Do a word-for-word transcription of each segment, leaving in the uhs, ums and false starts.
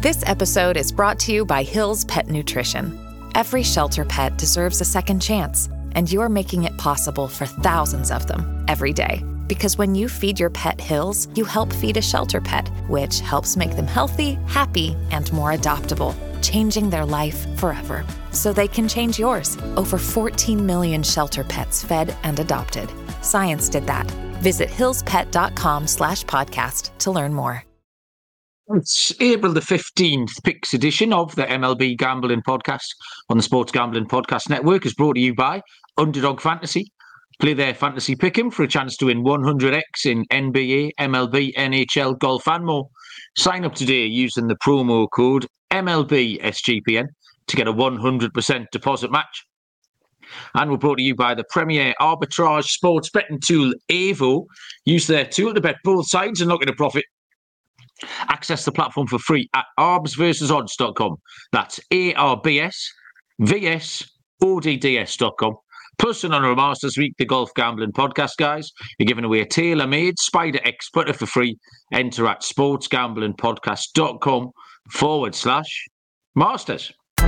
This episode is brought to you by Hill's Pet Nutrition. Every shelter pet deserves a second chance, and you're making it possible for thousands of them every day. Because when you feed your pet Hill's, you help feed a shelter pet, which helps make them healthy, happy, and more adoptable, changing their life forever. So they can change yours. Over fourteen million shelter pets fed and adopted. Science did that. Visit hillspet.com slash podcast to learn more. It's April the fifteenth, Picks edition of the M L B Gambling Podcast on the Sports Gambling Podcast Network is brought to you by Underdog Fantasy. Play their fantasy pick'em for a chance to win one hundred x in N B A, M L B, N H L, golf and more. Sign up today using the promo code M L B S G P N to get a one hundred percent deposit match. And we're brought to you by the premier arbitrage sports betting tool, Avo. Use their tool to bet both sides and look at a profit. Access the platform for free at arbs versus odds dot com. That's A R B S V S O D D S dot com. Plus, in honour of Masters Week, the Golf Gambling Podcast, guys, you're giving away a tailor-made Spider X putter for free. Enter at sportsgamblingpodcast.com forward slash Masters.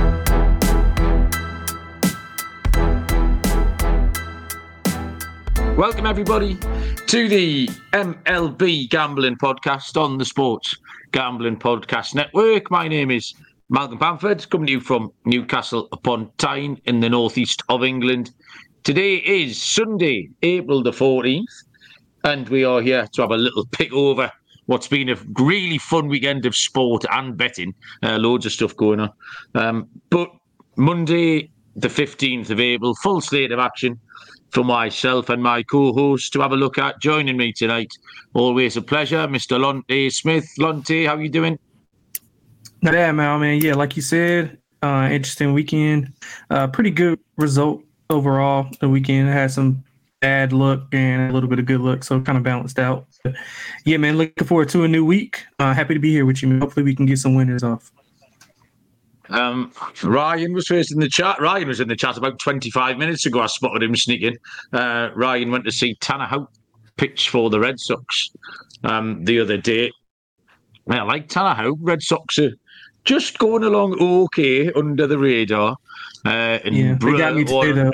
Welcome, everybody, to the M L B Gambling Podcast on the Sports Gambling Podcast Network. My name is Malcolm Bamford, coming to you from Newcastle upon Tyne in the northeast of England. Today is Sunday, April the fourteenth, and we are here to have a little pick over what's been a really fun weekend of sport and betting. Uh, loads of stuff going on. Um, but Monday, the fifteenth of April, full slate of action for myself and my co-host to have a look at. Joining me tonight, always a pleasure, Mister Lonte Smith. Lonte, how are you doing? Not bad, man. man. Yeah, like you said, uh, interesting weekend. Uh, pretty good result overall. The weekend had some bad luck and a little bit of good luck, so kind of balanced out. But yeah, man, looking forward to a new week. Uh, happy to be here with you, man. Hopefully we can get some winners off. Um, Ryan was first in the chat. Ryan was in the chat about twenty-five minutes ago. I spotted him sneaking. Uh, Ryan went to see Tanner Houck pitch for the Red Sox um, the other day. I like Tanner Houck. Red Sox are just going along okay under the radar. Uh, and yeah, they got me today, though.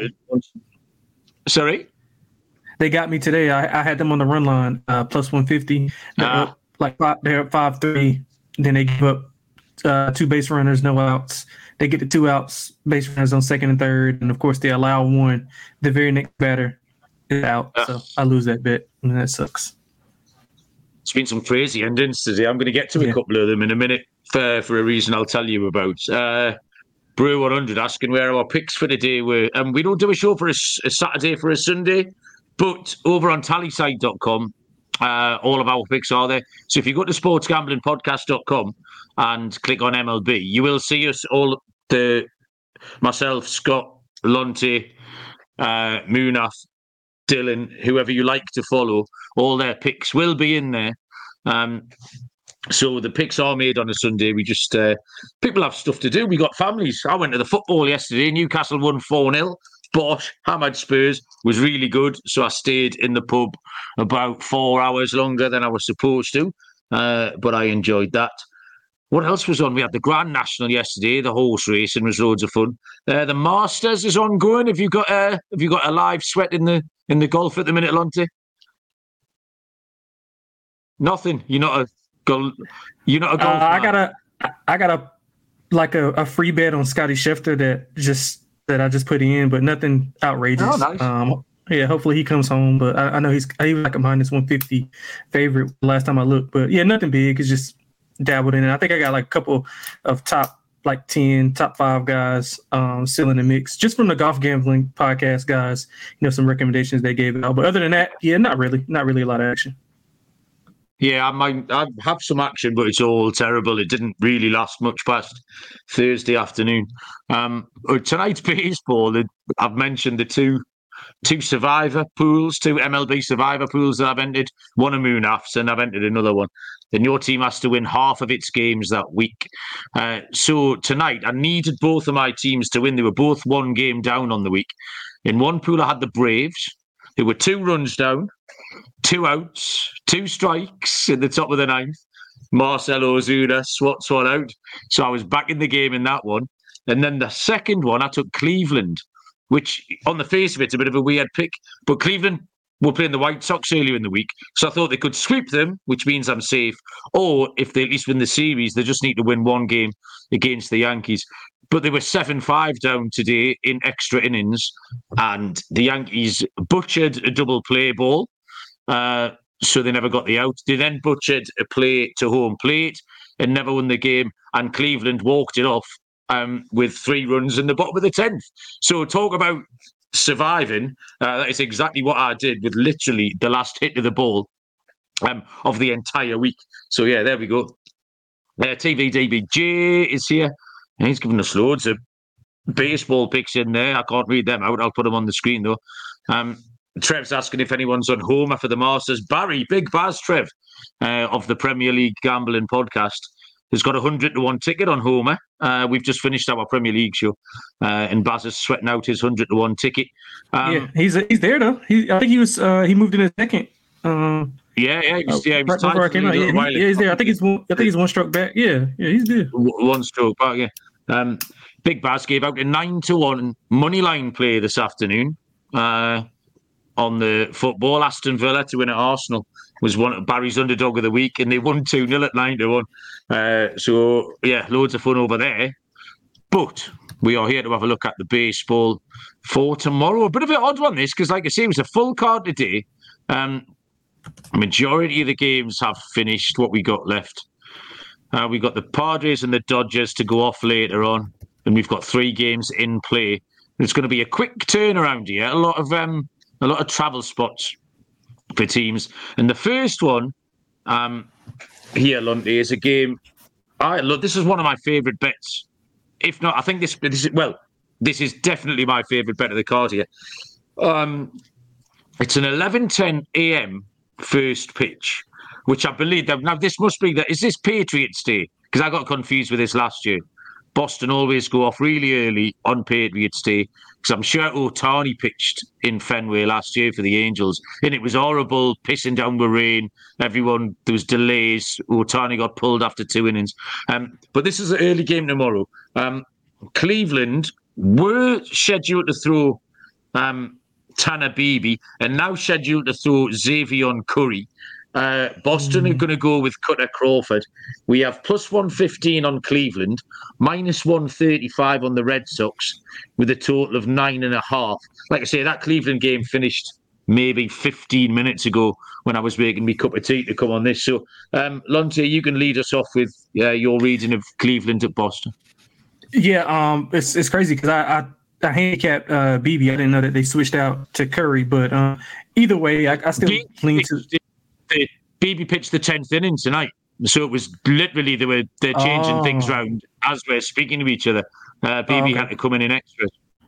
Sorry? They got me today. I, I had them on the run line, uh, plus one fifty. They're Uh, up, like five, they're up five three. Then they give up uh, two base runners, no outs. They get the two outs, base runners on second and third. And, of course, they allow one. The very next batter is out. Uh, so I lose that bet, and that sucks. It's been some crazy endings today. I'm going to get to a Yeah. couple of them in a minute for, for a reason I'll tell you about. Uh, Brew one hundred asking where our picks for today were. Um, we don't do a show for a, a Saturday for a Sunday, but over on tallyside dot com, uh, all of our picks are there. So if you go to sports gambling podcast dot com and click on M L B, you will see us all, the myself, Scott, Lonte, uh, Munaf, Dylan, whoever you like to follow, all their picks will be in there. Um, so the picks are made on a Sunday. We just, uh, people have stuff to do. We got families. I went to the football yesterday. Newcastle won four nil. Bosh, hammered Spurs, was really good. So I stayed in the pub about four hours longer than I was supposed to. Uh, but I enjoyed that. What else was on? We had the Grand National yesterday. The horse racing was loads of fun. Uh, the Masters is ongoing. Have you got uh, have you got a live sweat in the in the golf at the minute, Lonte? Nothing. You're not a golf. You're not a golf. Uh, I got a, I got a, like a, a free bet on Scotty Scheffler that just that I just put in, but nothing outrageous. Oh, nice. Um, yeah, hopefully he comes home, but I, I know he's he was like a minus one fifty favorite last time I looked. But yeah, nothing big. It's just dabbled in it. I think I got like a couple of top like ten, top five guys um, still in the mix, just from the Golf Gambling Podcast guys. You know, some recommendations they gave out. But other than that, yeah, not really, not really a lot of action. Yeah, I might I have some action, but it's all terrible. It didn't really last much past Thursday afternoon. Um, tonight's baseball, I've mentioned the two two survivor pools, two M L B survivor pools that I've entered. One of Munaf's, and I've entered another one. Then your team has to win half of its games that week. Uh, so tonight, I needed both of my teams to win. They were both one game down on the week. In one pool, I had the Braves, who were two runs down, two outs, two strikes in the top of the ninth. Marcelo Ozuna swats one out. So I was back in the game in that one. And then the second one, I took Cleveland, which on the face of it's a bit of a weird pick. But Cleveland were playing the White Sox earlier in the week. So I thought they could sweep them, which means I'm safe. Or if they at least win the series, they just need to win one game against the Yankees. But they were seven five down today in extra innings. And the Yankees butchered a double play ball. Uh, so they never got the out. They then butchered a play to home plate and never won the game. And Cleveland walked it off um, with three runs in the bottom of the tenth. So talk about surviving. Uh, that is exactly what I did with literally the last hit of the ball um, of the entire week. So yeah, there we go. Uh, T V D B J is here. And he's giving us loads of baseball picks in there. I can't read them out. I'll put them on the screen though. Um, Trev's asking if anyone's on Homer for the Masters. Barry, Big Baz Trev uh, of the Premier League Gambling Podcast has got a hundred to one ticket on Homer. Uh, we've just finished our Premier League show, uh, and Baz is sweating out his hundred to one ticket. Um, yeah, he's he's there though. He, I think he was uh, he moved in a second. Um, yeah, yeah, he was, yeah, he was right before I came out. Yeah, he, yeah, he's there. I think he's one, I think he's one stroke back. Yeah, yeah, he's there. One stroke back. Yeah. Um, Big Baz gave out a nine to one money line play this afternoon. Uh, on the football, Aston Villa to win at Arsenal was one of Barry's underdog of the week, and they won two nil at nine to one. Uh, so, yeah, loads of fun over there. But we are here to have a look at the baseball for tomorrow. A bit of an odd one, this, because, like I say, it was a full card today. Um, majority of the games have finished what we got left. Uh, we got the Padres and the Dodgers to go off later on, and we've got three games in play. It's going to be a quick turnaround here. A lot of... Um, A lot of travel spots for teams. And the first one um, here, Lundy, is a game. I look. This is one of my favourite bets. If not, I think this, this is, well, this is definitely my favourite bet of the card here. Um, it's an eleven ten a.m. first pitch, which I believe that now this must be that. Is this Patriots Day? Because I got confused with this last year. Boston always go off really early on Patriots Day, because I'm sure Ohtani pitched in Fenway last year for the Angels, and it was horrible, pissing down with rain. Everyone, there was delays. Ohtani got pulled after two innings. Um, but this is an early game tomorrow. Um, Cleveland were scheduled to throw um, Tanner Beebe, and now scheduled to throw Xavier Curry. Uh, Boston mm. are going to go with Cutter Crawford. We have plus one fifteen on Cleveland, minus one thirty-five on the Red Sox, with a total of nine and a half. Like I say, that Cleveland game finished maybe fifteen minutes ago when I was making me cup of tea to come on this. So, um, Lonte, you can lead us off with uh, your reading of Cleveland at Boston. Yeah, um, it's it's crazy because I, I I handicapped uh, Beebe. I didn't know that they switched out to Curry, but uh, either way, I, I still Beebe lean to. Beebe pitched the tenth inning tonight, so it was literally they were they're changing oh. things around as we're speaking to each other. Uh, Beebe oh, okay. had to come in in extras.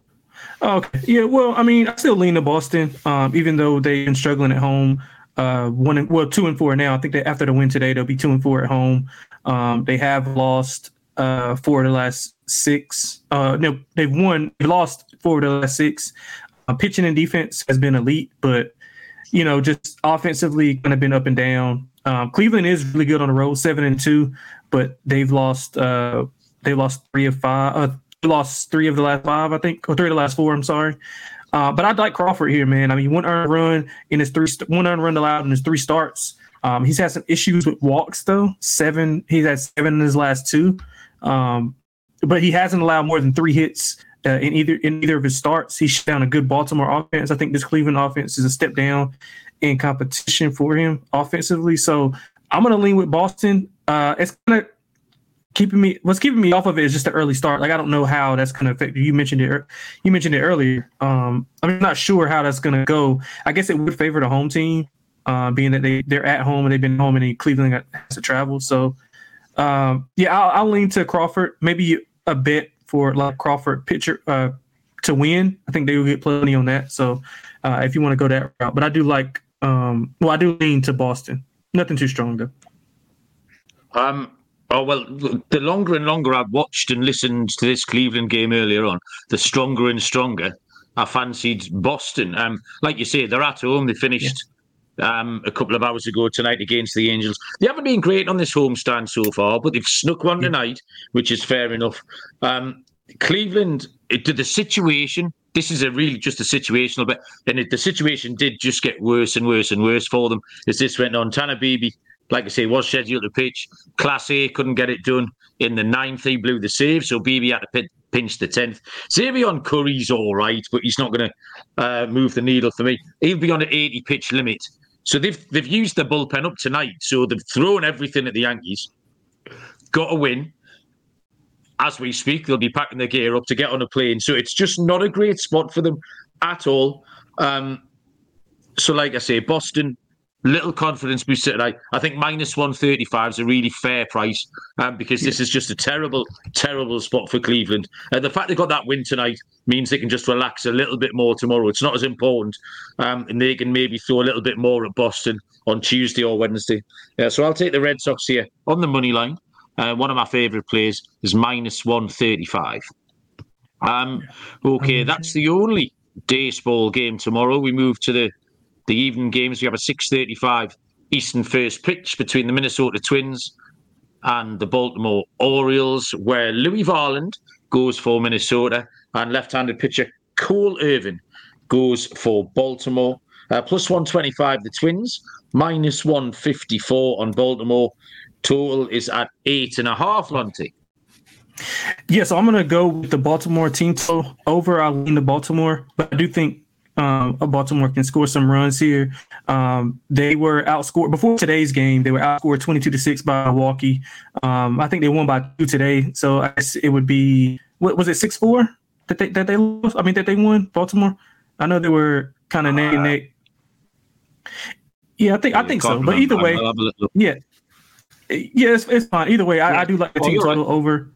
Okay, yeah. Well, I mean, I still lean to Boston, um, even though they've been struggling at home. Uh, one and, well, two and four now. I think that after the win today, they'll be two and four at home. Um, they have lost uh, four of the last six. Uh, no, they've won. They lost four of the last six. Uh, pitching and defense has been elite, but you know, just offensively kind of been up and down. Um, Cleveland is really good on the road, seven and two, but they've lost. Uh, they lost three of five. Uh, lost three of the last five, I think, or three of the last four. I'm sorry. Uh, but I'd like Crawford here, man. I mean, one earned run in his three, one earned run allowed in his three starts. Um, he's had some issues with walks though. Seven. He's had seven in his last two, um, but he hasn't allowed more than three hits. Uh, in either in either of his starts. He shut down a good Baltimore offense. I think this Cleveland offense is a step down in competition for him offensively. So I'm going to lean with Boston. Uh, it's kind of keeping me. What's keeping me off of it is just the early start. Like I don't know how that's going to affect you. You mentioned it. You mentioned it earlier. Um, I'm not sure how that's going to go. I guess it would favor the home team, uh, being that they they're at home and they've been home and Cleveland has to travel. So um, yeah, I'll, I'll lean to Crawford. Maybe a bet for like Crawford pitcher uh, to win. I think they will get plenty on that. So uh, if you want to go that route, but I do like, um, well, I do lean to Boston. Nothing too strong though. Um. Oh well, the longer and longer I've watched and listened to this Cleveland game earlier on, the stronger and stronger I fancied Boston. Um, like you say, they're at home. They finished um, a couple of hours ago tonight against the Angels. They haven't been great on this homestand so far, but they've snuck one tonight, which is fair enough. Um, Cleveland, it, the situation, this is a really just a situational bit, and it, the situation did just get worse and worse and worse for them as this went on. Tanner Beebe, like I say, was scheduled to pitch. Class A, couldn't get it done. In the ninth, he blew the save, so Beebe had to pit, pinch the tenth. Xavier Curry's all right, but he's not going to uh, move the needle for me. He'll be on an eighty-pitch limit. So they've they've used the bullpen up tonight, so they've thrown everything at the Yankees. Got to win. As we speak, they'll be packing their gear up to get on a plane. So it's just not a great spot for them at all. Um, so like I say, Boston, little confidence boost tonight. I think minus one thirty-five is a really fair price um, because this is just a terrible, terrible spot for Cleveland. Uh, the fact they got that win tonight means they can just relax a little bit more tomorrow. It's not as important. Um, and they can maybe throw a little bit more at Boston on Tuesday or Wednesday. Yeah, so I'll take the Red Sox here on the money line. Uh, one of my favourite plays is minus one thirty-five. Um, okay, that's the only baseball game tomorrow. We move to the, the evening games. We have a six thirty-five Eastern first pitch between the Minnesota Twins and the Baltimore Orioles, where Louis Varland goes for Minnesota and left-handed pitcher Cole Irvin goes for Baltimore. Uh, plus one twenty-five the Twins, minus one fifty-four on Baltimore. Total is at eight and a half, Lonty. Yeah, so I'm going to go with the Baltimore team total over. I'll lean to Baltimore, but I do think um, Baltimore can score some runs here. Um, they were outscored before today's game. They were outscored twenty-two to six by Milwaukee. Um, I think they won by two today, so I guess it would be what was it six four that they that they lost? I mean that they won Baltimore. I know they were kind of neck and neck. Yeah, I think I think so. But either way, yeah. Yeah, it's, it's fine. Either way, I, I do like the team total over.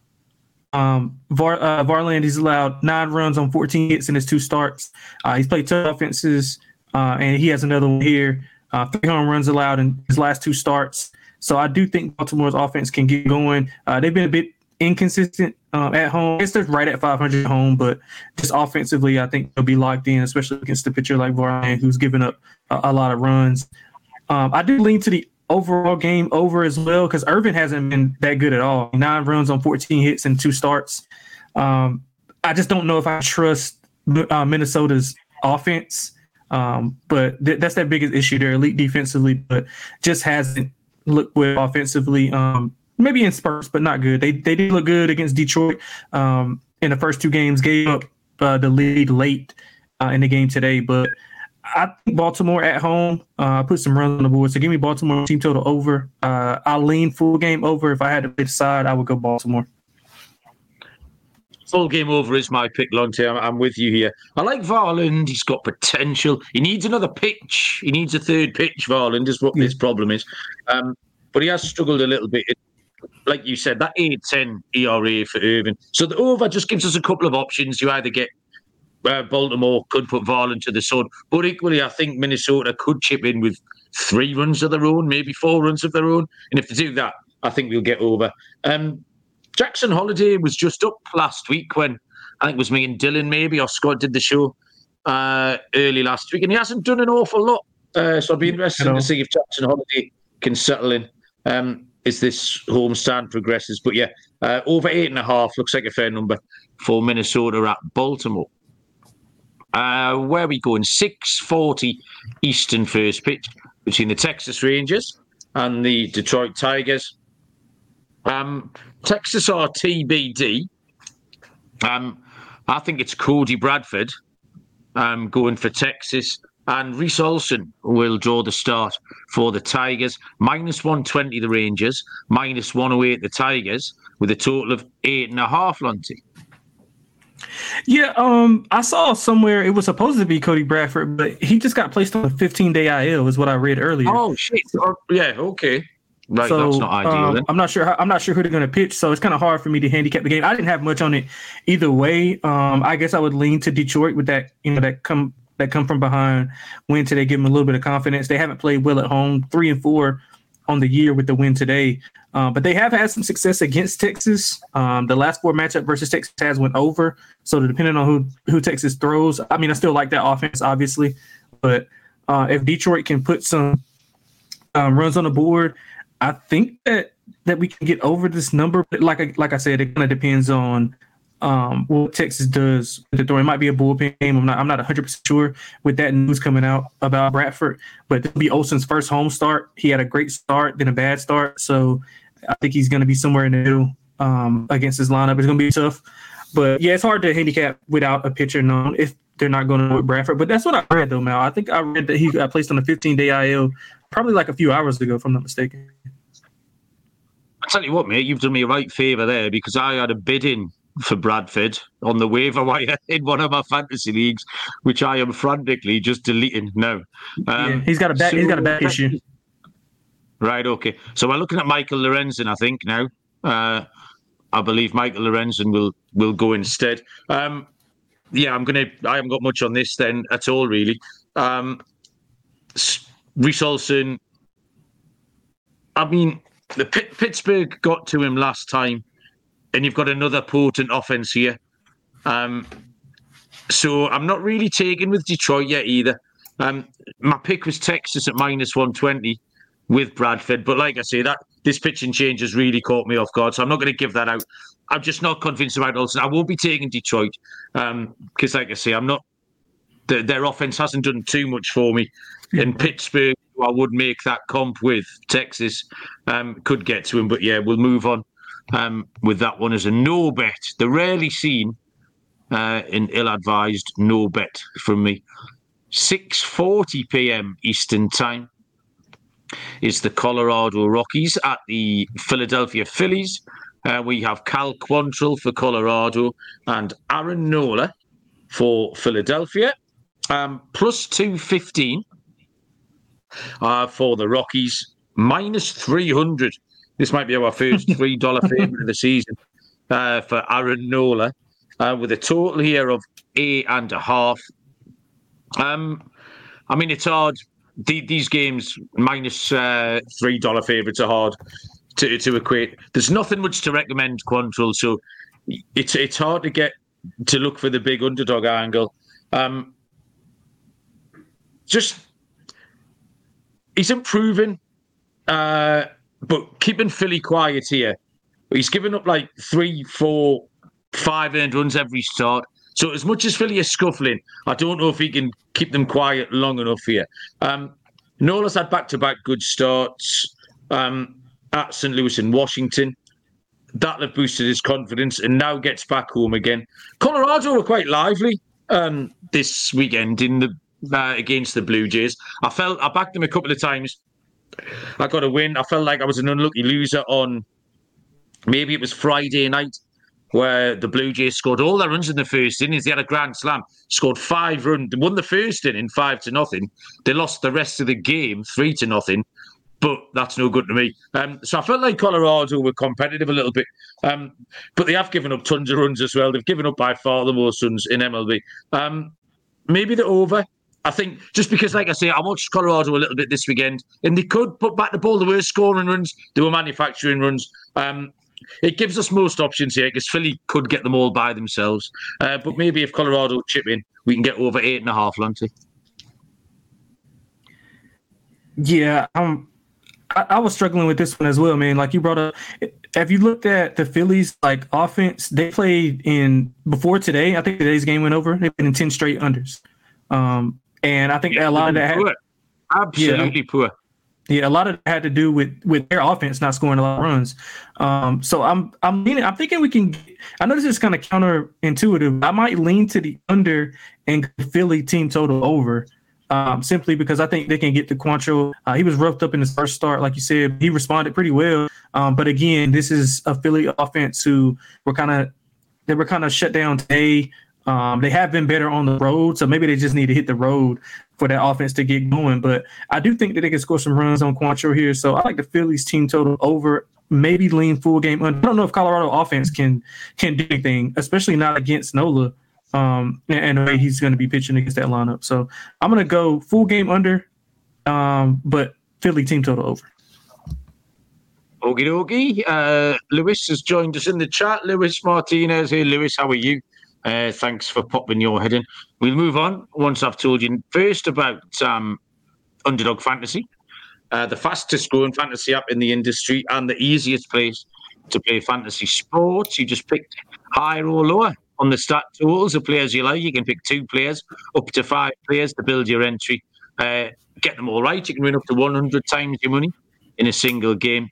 Um, Var, uh, Varland, he's allowed nine runs on fourteen hits in his two starts. Uh, he's played tough offenses, uh, and he has another one here. Uh, three home runs allowed in his last two starts. So I do think Baltimore's offense can get going. Uh, they've been a bit inconsistent uh, at home. I guess they're right at five hundred at home, but just offensively, I think they'll be locked in, especially against a pitcher like Varland, who's given up a, a lot of runs. Um, I do lean to the overall game over as well because Irvin hasn't been that good at all. Nine runs on fourteen hits and two starts. Um, I just don't know if I trust uh, Minnesota's offense, um, but th- that's their biggest issue. They're elite defensively, but just hasn't looked good offensively. Um, maybe in spurts, but not good. They they did look good against Detroit um, in the first two games. Gave up uh, the lead late uh, in the game today, but I think Baltimore at home. I uh, put some runs on the board. So give me Baltimore team total over. Uh, I'll lean full game over. If I had to pick a side, I would go Baltimore. Full game over is my pick, Lonte. I'm, I'm with you here. I like Varland. He's got potential. He needs another pitch. He needs a third pitch, Varland, is what yeah. his problem is. Um, but he has struggled a little bit. Like you said, that eight ten E R A for Irvin. So the over just gives us a couple of options. You either get Uh, Baltimore could put Varland to the sun, but equally, I think Minnesota could chip in with three runs of their own, maybe four runs of their own. And if they do that, I think we'll get over. Um, Jackson Holiday was just up last week when I think it was me and Dylan, maybe, or Scott did the show uh, early last week, and he hasn't done an awful lot. Uh, so I'd be interested to see if Jackson Holiday can settle in um, as this homestand progresses. But yeah, uh, over eight and a half looks like a fair number for Minnesota at Baltimore. Uh, where are we going? six forty Eastern first pitch between the Texas Rangers and the Detroit Tigers. Um, Texas are T B D. Um, I think it's Cody Bradford um, going for Texas. And Reese Olson will draw the start for the Tigers. minus one twenty the Rangers, minus one oh eight the Tigers, with a total of eight and a half, Lonty. Yeah, um, I saw somewhere it was supposed to be Cody Bradford, but he just got placed on a fifteen-day I L, is what I read earlier. Oh shit! Oh, yeah, okay. Right, so, that's not ideal. Um, then. I'm not sure. How, I'm not sure who they're going to pitch, so it's kind of hard for me to handicap the game. I didn't have much on it either way. Um, I guess I would lean to Detroit with that. You know, that come that come from behind win today, give them a little bit of confidence. They haven't played well at home, three and four on the year with the win today. Uh, but they have had some success against Texas. Um, the last four matchup versus Texas has went over. So depending on who, who Texas throws, I mean, I still like that offense, obviously. But Uh, if Detroit can put some um, runs on the board, I think that that we can get over this number. But like I, like I said, it kind of depends on um, what Texas does with the throw. It might be a bullpen game. I'm not I'm not one hundred percent sure with that news coming out about Bradford. But it'll be Olsen's first home start. He had a great start, then a bad start. So I think he's going to be somewhere in the middle um, against his lineup. It's going to be tough. But, yeah, it's hard to handicap without a pitcher known if they're not going to go with Bradford. But that's what I read, though, Mal. I think I read that he got placed on a fifteen-day I L probably like a few hours ago, if I'm not mistaken. I tell you what, mate, you've done me a right favour there because I had a bid in for Bradford on the waiver wire in one of my fantasy leagues, which I am frantically just deleting now. Um, yeah, he's got a back. So, he's got a back issue. Right. Okay. So we're looking at Michael Lorenzen, I think now. Uh, I believe Michael Lorenzen will will go instead. Um, yeah, I'm gonna. I haven't got much on this then at all, really. Um, Reece Olsen. I mean, the Pitt, Pittsburgh got to him last time, and you've got another potent offense here. Um, so I'm not really taking with Detroit yet either. Um, my pick was Texas at minus one twenty with Bradford, but like I say, that this pitching change has really caught me off guard, so I'm not going to give that out. I'm just not convinced about Olsen. I won't be taking Detroit because, um, like I say, I'm not. The, their offense hasn't done too much for me. In Pittsburgh, I would make that comp with Texas. Um, could get to him, but yeah, we'll move on um, with that one as a no bet. The rarely seen uh, and ill-advised no bet from me. six forty p.m. Eastern Time is the Colorado Rockies at the Philadelphia Phillies. Uh, we have Cal Quantrill for Colorado and Aaron Nola for Philadelphia. Um, plus two fifteen uh, for the Rockies. Minus three hundred. This might be our first three dollars favourite of the season uh, for Aaron Nola, uh, with a total here of eight and a half. Um, I mean, it's hard. The, these games, minus uh, three dollars favourites are hard to, to equate. There's nothing much to recommend Quantrill, so it's it's hard to get to look for the big underdog angle. Um, just he's improving, uh, but keeping Philly quiet here. He's given up like three, four, five earned runs every start. So as much as Philly is scuffling, I don't know if he can keep them quiet long enough here. Um, Nola's had back-to-back good starts um, at Saint Louis and Washington. That'll have boosted his confidence and now gets back home again. Colorado were quite lively um, this weekend in the uh, against the Blue Jays. I felt I backed them a couple of times. I got a win. I felt like I was an unlucky loser on maybe it was Friday night, where the Blue Jays scored all their runs in the first innings. They had a grand slam, scored five runs, they won the first inning five to nothing. They lost the rest of the game three to nothing, but that's no good to me. Um, so I felt like Colorado were competitive a little bit, um, but they have given up tons of runs as well. They've given up by far the most runs in M L B. Um, maybe the over. I think just because, like I say, I watched Colorado a little bit this weekend, and they could put back the ball. They were scoring runs, they were manufacturing runs. Um, It gives us most options here because Philly could get them all by themselves. Uh, but maybe if Colorado chip in, we can get over eight and a half, Lanty. Yeah, um, I, I was struggling with this one as well, man. Like you brought up, have you looked at the Phillies like offense? They played in before today. I think today's game went over. They've been in ten straight unders, um, and I think yeah, a lot of that poor. had, absolutely yeah, poor. Yeah, a lot of it had to do with, with their offense not scoring a lot of runs. Um, so I'm I'm leaning, I'm thinking we can. I know this is kind of counterintuitive. But I might lean to the under and Philly team total over, um, simply because I think they can get the Quantrill. Uh, he was roughed up in his first start, like you said. He responded pretty well. Um, but again, this is a Philly offense who were kind of they were kind of shut down today. Um, they have been better on the road, so maybe they just need to hit the road for that offense to get going. But I do think that they can score some runs on Quantrill here. So I like the Phillies team total over, maybe lean full game under. I don't know if Colorado offense can can do anything, especially not against Nola um, and, and the way he's going to be pitching against that lineup. So I'm going to go full game under, um, but Philly team total over. Okie dokie. Uh, Lewis has joined us in the chat. Lewis Martinez. Hey, Lewis, how are you? Uh, thanks for popping your head in. We'll move on once I've told you first about um, Underdog Fantasy, uh, the fastest growing fantasy app in the industry and the easiest place to play fantasy sports. You just pick higher or lower on the stat totals of players you like. You can pick two players, up to five players to build your entry. Uh, get them all right. You can win up to one hundred times your money in a single game.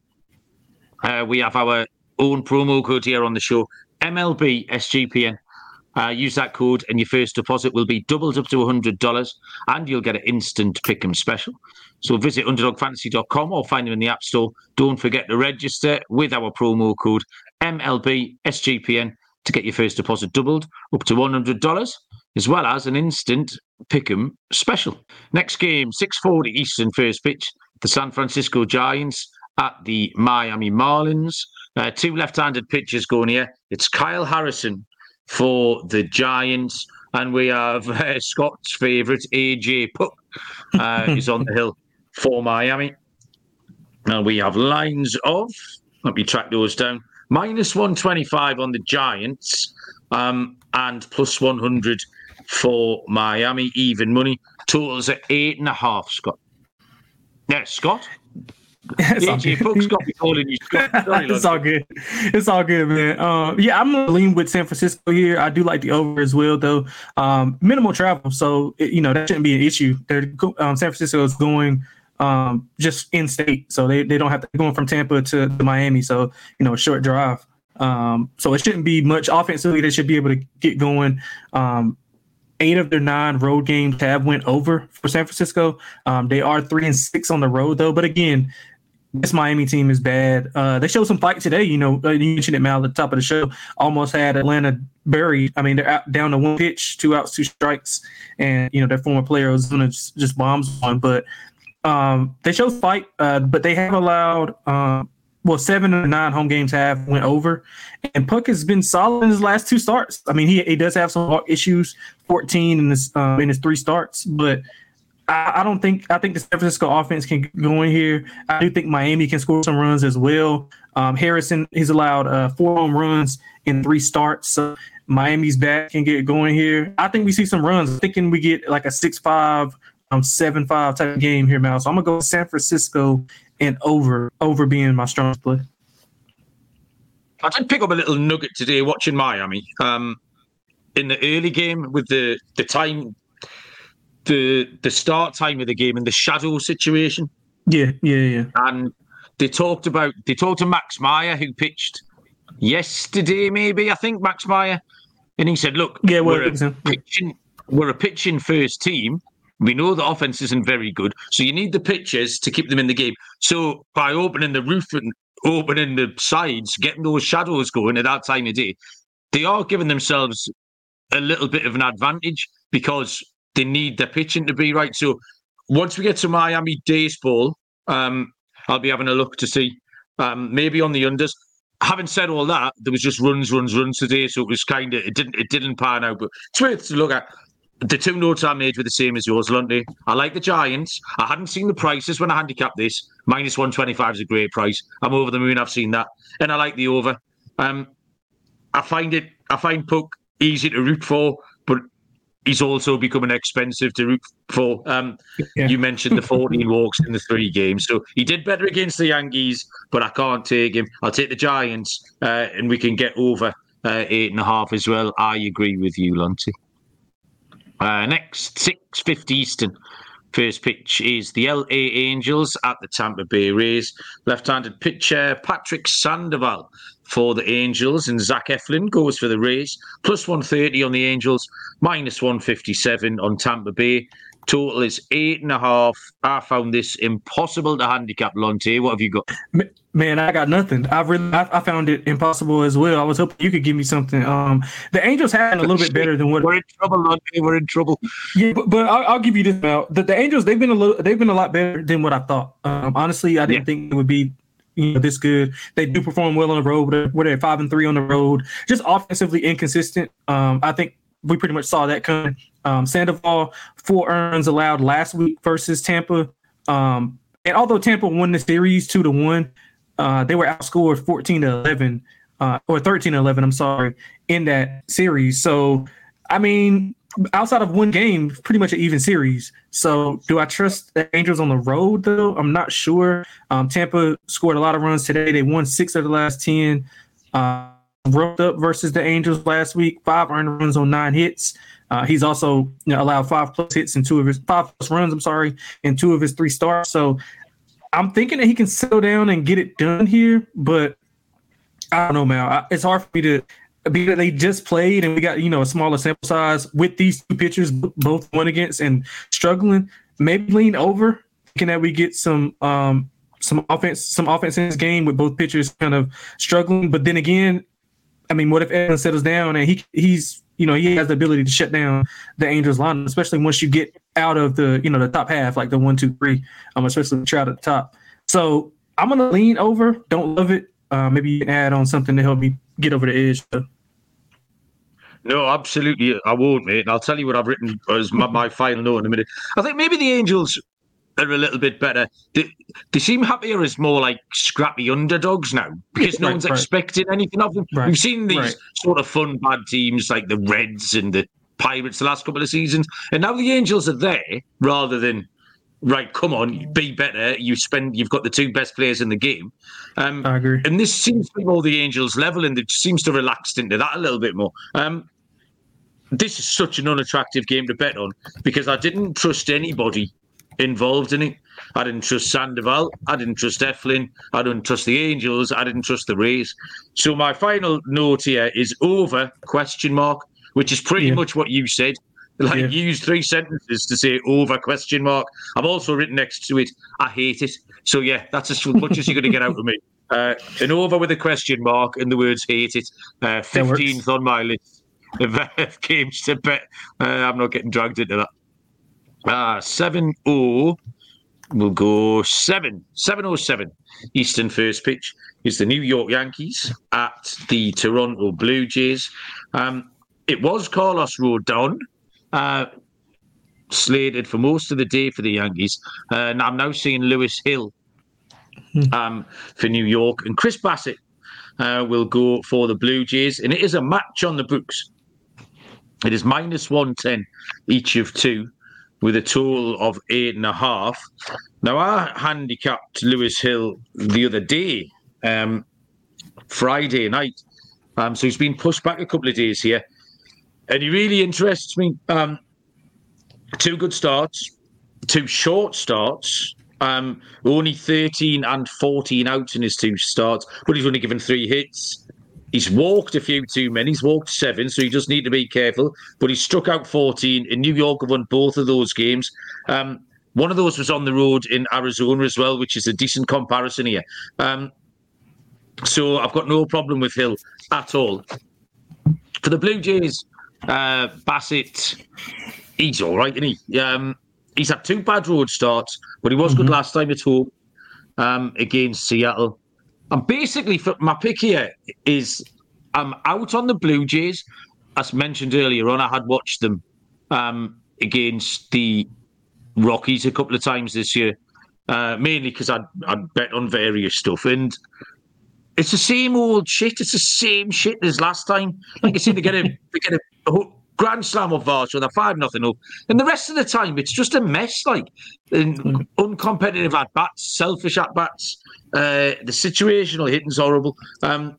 Uh, we have our own promo code here on the show, M L B S G P N. Uh, use that code and your first deposit will be doubled up to one hundred dollars and you'll get an instant pick'em special. So visit underdog fantasy dot com or find them in the App Store. Don't forget to register with our promo code M L B S G P N to get your first deposit doubled up to one hundred dollars, as well as an instant pick'em special. Next game, six forty Eastern, first pitch. The San Francisco Giants at the Miami Marlins. Uh, two left-handed pitchers going here. It's Kyle Harrison for the Giants, and we have uh, Scott's favourite, A J Puk, uh, is on the hill for Miami. And we have lines of, let me track those down, minus one twenty-five on the Giants, um, and plus one hundred for Miami, even money. Totals at eight and a half, Scott. Yeah, Scott? A J Puk's got me calling you Scott. Sorry, it's all good. It's all good, man. Um, yeah, I'm gonna lean with San Francisco here. I do like the over as well, though. Um, minimal travel, so it, you know that shouldn't be an issue. They're um, San Francisco is going um, just in state, so they, they don't have to going from Tampa to, to Miami, so you know a short drive. Um, so it shouldn't be much offensively. They should be able to get going. Um, Eight of their nine road games have went over for San Francisco. Um, they are three and six on the road, though. But again, this Miami team is bad. Uh, they showed some fight today. You know, you mentioned it, Mal, at the top of the show. Almost had Atlanta buried. I mean, they're out, down to one pitch, two outs, two strikes, and you know their former player Ozuna just, just bombs one. But um, they showed fight. Uh, but they have allowed. Um, Well, seven of the nine home games have went over, and Puk has been solid in his last two starts. I mean, he he does have some issues, fourteen in his uh, in his three starts, but I, I don't think I think the San Francisco offense can go in here. I do think Miami can score some runs as well. Um, Harrison, he's allowed uh, four home runs in three starts, so Miami's bat can get going here. I think we see some runs. I'm thinking we get like a six five, um, seven five type of game here, Mal. So I'm gonna go with San Francisco. And over, over being my strongest play. I did pick up a little nugget today watching Miami. Um, in the early game with the the time, the the start time of the game and the shadow situation. Yeah, yeah, yeah. And they talked about they talked to Max Meyer, who pitched yesterday, maybe I think Max Meyer, and he said, "Look, yeah, we're a pitching, we're a pitching first team." We know the offense isn't very good, so you need the pitchers to keep them in the game. So by opening the roof and opening the sides, getting those shadows going at that time of day, they are giving themselves a little bit of an advantage because they need their pitching to be right. So once we get to Miami baseball, um, I'll be having a look to see um, maybe on the unders. Having said all that, there was just runs, runs, runs today, so it was kind of it didn't it didn't pan out, but it's worth to look at. The two notes I made were the same as yours, Lundy. I like the Giants. I hadn't seen the prices when I handicapped this. Minus one twenty-five is a great price. I'm over the moon. I've seen that. And I like the over. Um, I find it, I find Puk easy to root for, but he's also becoming expensive to root for. Um, yeah. You mentioned the fourteen walks in the three games. So he did better against the Yankees, but I can't take him. I'll take the Giants, uh, and we can get over uh, eight and a half as well. I agree with you, Lunty. Uh, next, six fifty Eastern. First pitch is the L A Angels at the Tampa Bay Rays. Left-handed pitcher Patrick Sandoval for the Angels, and Zach Eflin goes for the Rays. Plus one thirty on the Angels, minus one fifty-seven on Tampa Bay. Total is eight and a half. I found this impossible to handicap, Lonte. What have you got? Man, I got nothing. I really, I, I found it impossible as well. I was hoping you could give me something. Um, the Angels have been a little bit better than what we're in trouble, Lonte. We're in trouble. Yeah, but, but I'll, I'll give you this about the, the Angels. They've been a little, they've been a lot better than what I thought. Um, honestly, I didn't yeah. think it would be, you know, this good. They do perform well on the road. They're, they're five and three on the road. Just offensively inconsistent. Um, I think we pretty much saw that coming. Um, Sandoval, four earns allowed last week versus Tampa. Um, and although Tampa won the series two to one, uh, they were outscored fourteen to eleven, uh, or thirteen to eleven, I'm sorry, in that series. So, I mean, outside of one game, pretty much an even series. So do I trust the Angels on the road, though? I'm not sure. Um, Tampa scored a lot of runs today. They won six of the last ten. Uh, roped up versus the Angels last week, five earned runs on nine hits. Uh, he's also you know, allowed five plus hits in two of his five plus runs, I'm sorry, in two of his three starts. So I'm thinking that he can settle down and get it done here, but I don't know, man. I, it's hard for me to be that they just played and we got, you know, a smaller sample size with these two pitchers, both one against and struggling. Maybe lean over, thinking that we get some um, some offense, some offense in this game with both pitchers kind of struggling. But then again, I mean, what if Evan settles down and he he's you know he has the ability to shut down the Angels line, especially once you get out of the you know the top half, like the one, two, three, um, especially the Trout at the top. So I'm gonna lean over. Don't love it. Uh, maybe you can add on something to help me get over the edge. Though. No, absolutely, I won't, mate. And I'll tell you what I've written as my, my final note in a minute. I think maybe the Angels are a little bit better. They, they seem happier as more like scrappy underdogs now because no right, one's right. expecting anything of them. Right. We've seen these right. sort of fun bad teams like the Reds and the Pirates the last couple of seasons, and now the Angels are there rather than right. Come on, be better. You spend. You've got the two best players in the game. Um, I agree. And this seems to be more the Angels' level, and it seems to relax into that a little bit more. Um, this is such an unattractive game to bet on because I didn't trust anybody involved in it. I didn't trust Sandoval. I didn't trust Eflin. I didn't trust the Angels. I didn't trust the Rays. So my final note here is over question mark, which is pretty yeah. much what you said. Like yeah. you used three sentences to say over question mark. I've also written next to it, I hate it. So yeah, that's as much as you're going to get out of me. Uh, an over with a question mark and the words hate it. Uh, fifteenth on my list of games to bet. Uh, I'm not getting dragged into that. Uh, seven oh, we'll go seven. seven oh seven. Eastern first pitch is the New York Yankees at the Toronto Blue Jays. Um, it was Carlos Rodon. Uh, slated for most of the day for the Yankees. Uh, and I'm now seeing Lewis Hill um, for New York. And Chris Bassett uh, will go for the Blue Jays. And it is a match on the books. It is minus one ten each of two with a total of eight and a half. Now, I handicapped Lewis Hill the other day, um, Friday night. Um, so he's been pushed back a couple of days here. And he really interests me. Um, two good starts, two short starts, um, only thirteen and fourteen outs in his two starts, but he's only given three hits. He's walked a few too many. He's walked seven, so he does need to be careful. But he struck out fourteen. In New York, have won both of those games. Um, one of those was on the road in Arizona as well, which is a decent comparison here. Um, so I've got no problem with Hill at all. For the Blue Jays, Uh, Bassett, he's all right, isn't he? Um, he's had two bad road starts, but he was mm-hmm. good last time at home um, against Seattle. And basically, for my pick here is I'm out on the Blue Jays. As mentioned earlier on, I had watched them um, against the Rockies a couple of times this year, uh, mainly because I'd, I'd bet on various stuff. And it's the same old shit. It's the same shit as last time. Like I said, they get a, they get a grand slam of Varsho, they're five nothing up. And the rest of the time, it's just a mess. Like mm. uncompetitive at bats, selfish at bats. Uh, the situational hitting's horrible. Um,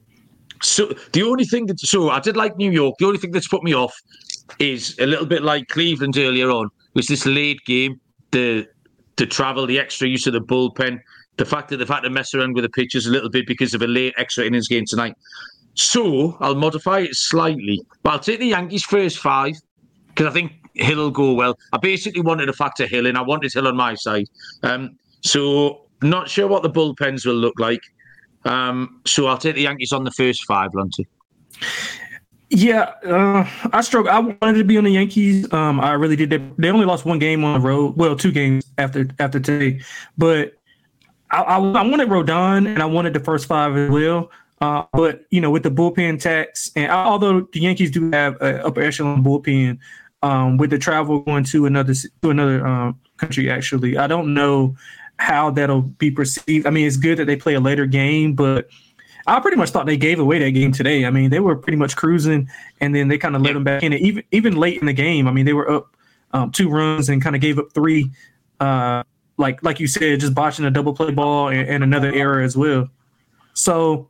so the only thing that so I did like New York. The only thing that's put me off is a little bit like Cleveland earlier on. Was this late game, the the travel, the extra use of the bullpen, the fact that they've had to mess around with the pitchers a little bit because of a late extra innings game tonight. So I'll modify it slightly, but I'll take the Yankees first five because I think Hill will go well. I basically wanted to factor Hill in. I wanted Hill on my side. Um, so not sure what the bullpens will look like. Um, so I'll take the Yankees on the first five, Lanty. Yeah, uh, I struggled. I wanted to be on the Yankees. Um, I really did. They only lost one game on the road. Well, two games after after today. But I, I, I wanted Rodon, and I wanted the first five as well. Uh, but, you know, with the bullpen tax, and although the Yankees do have an upper echelon bullpen, um, with the travel going to another to another um, country, actually, I don't know how that'll be perceived. I mean, it's good that they play a later game, but I pretty much thought they gave away that game today. I mean, they were pretty much cruising, and then they kind of let them back in. Even even late in the game, I mean, they were up um, two runs and kind of gave up three. Uh, like like you said, just botching a double play ball and, and another error as well. So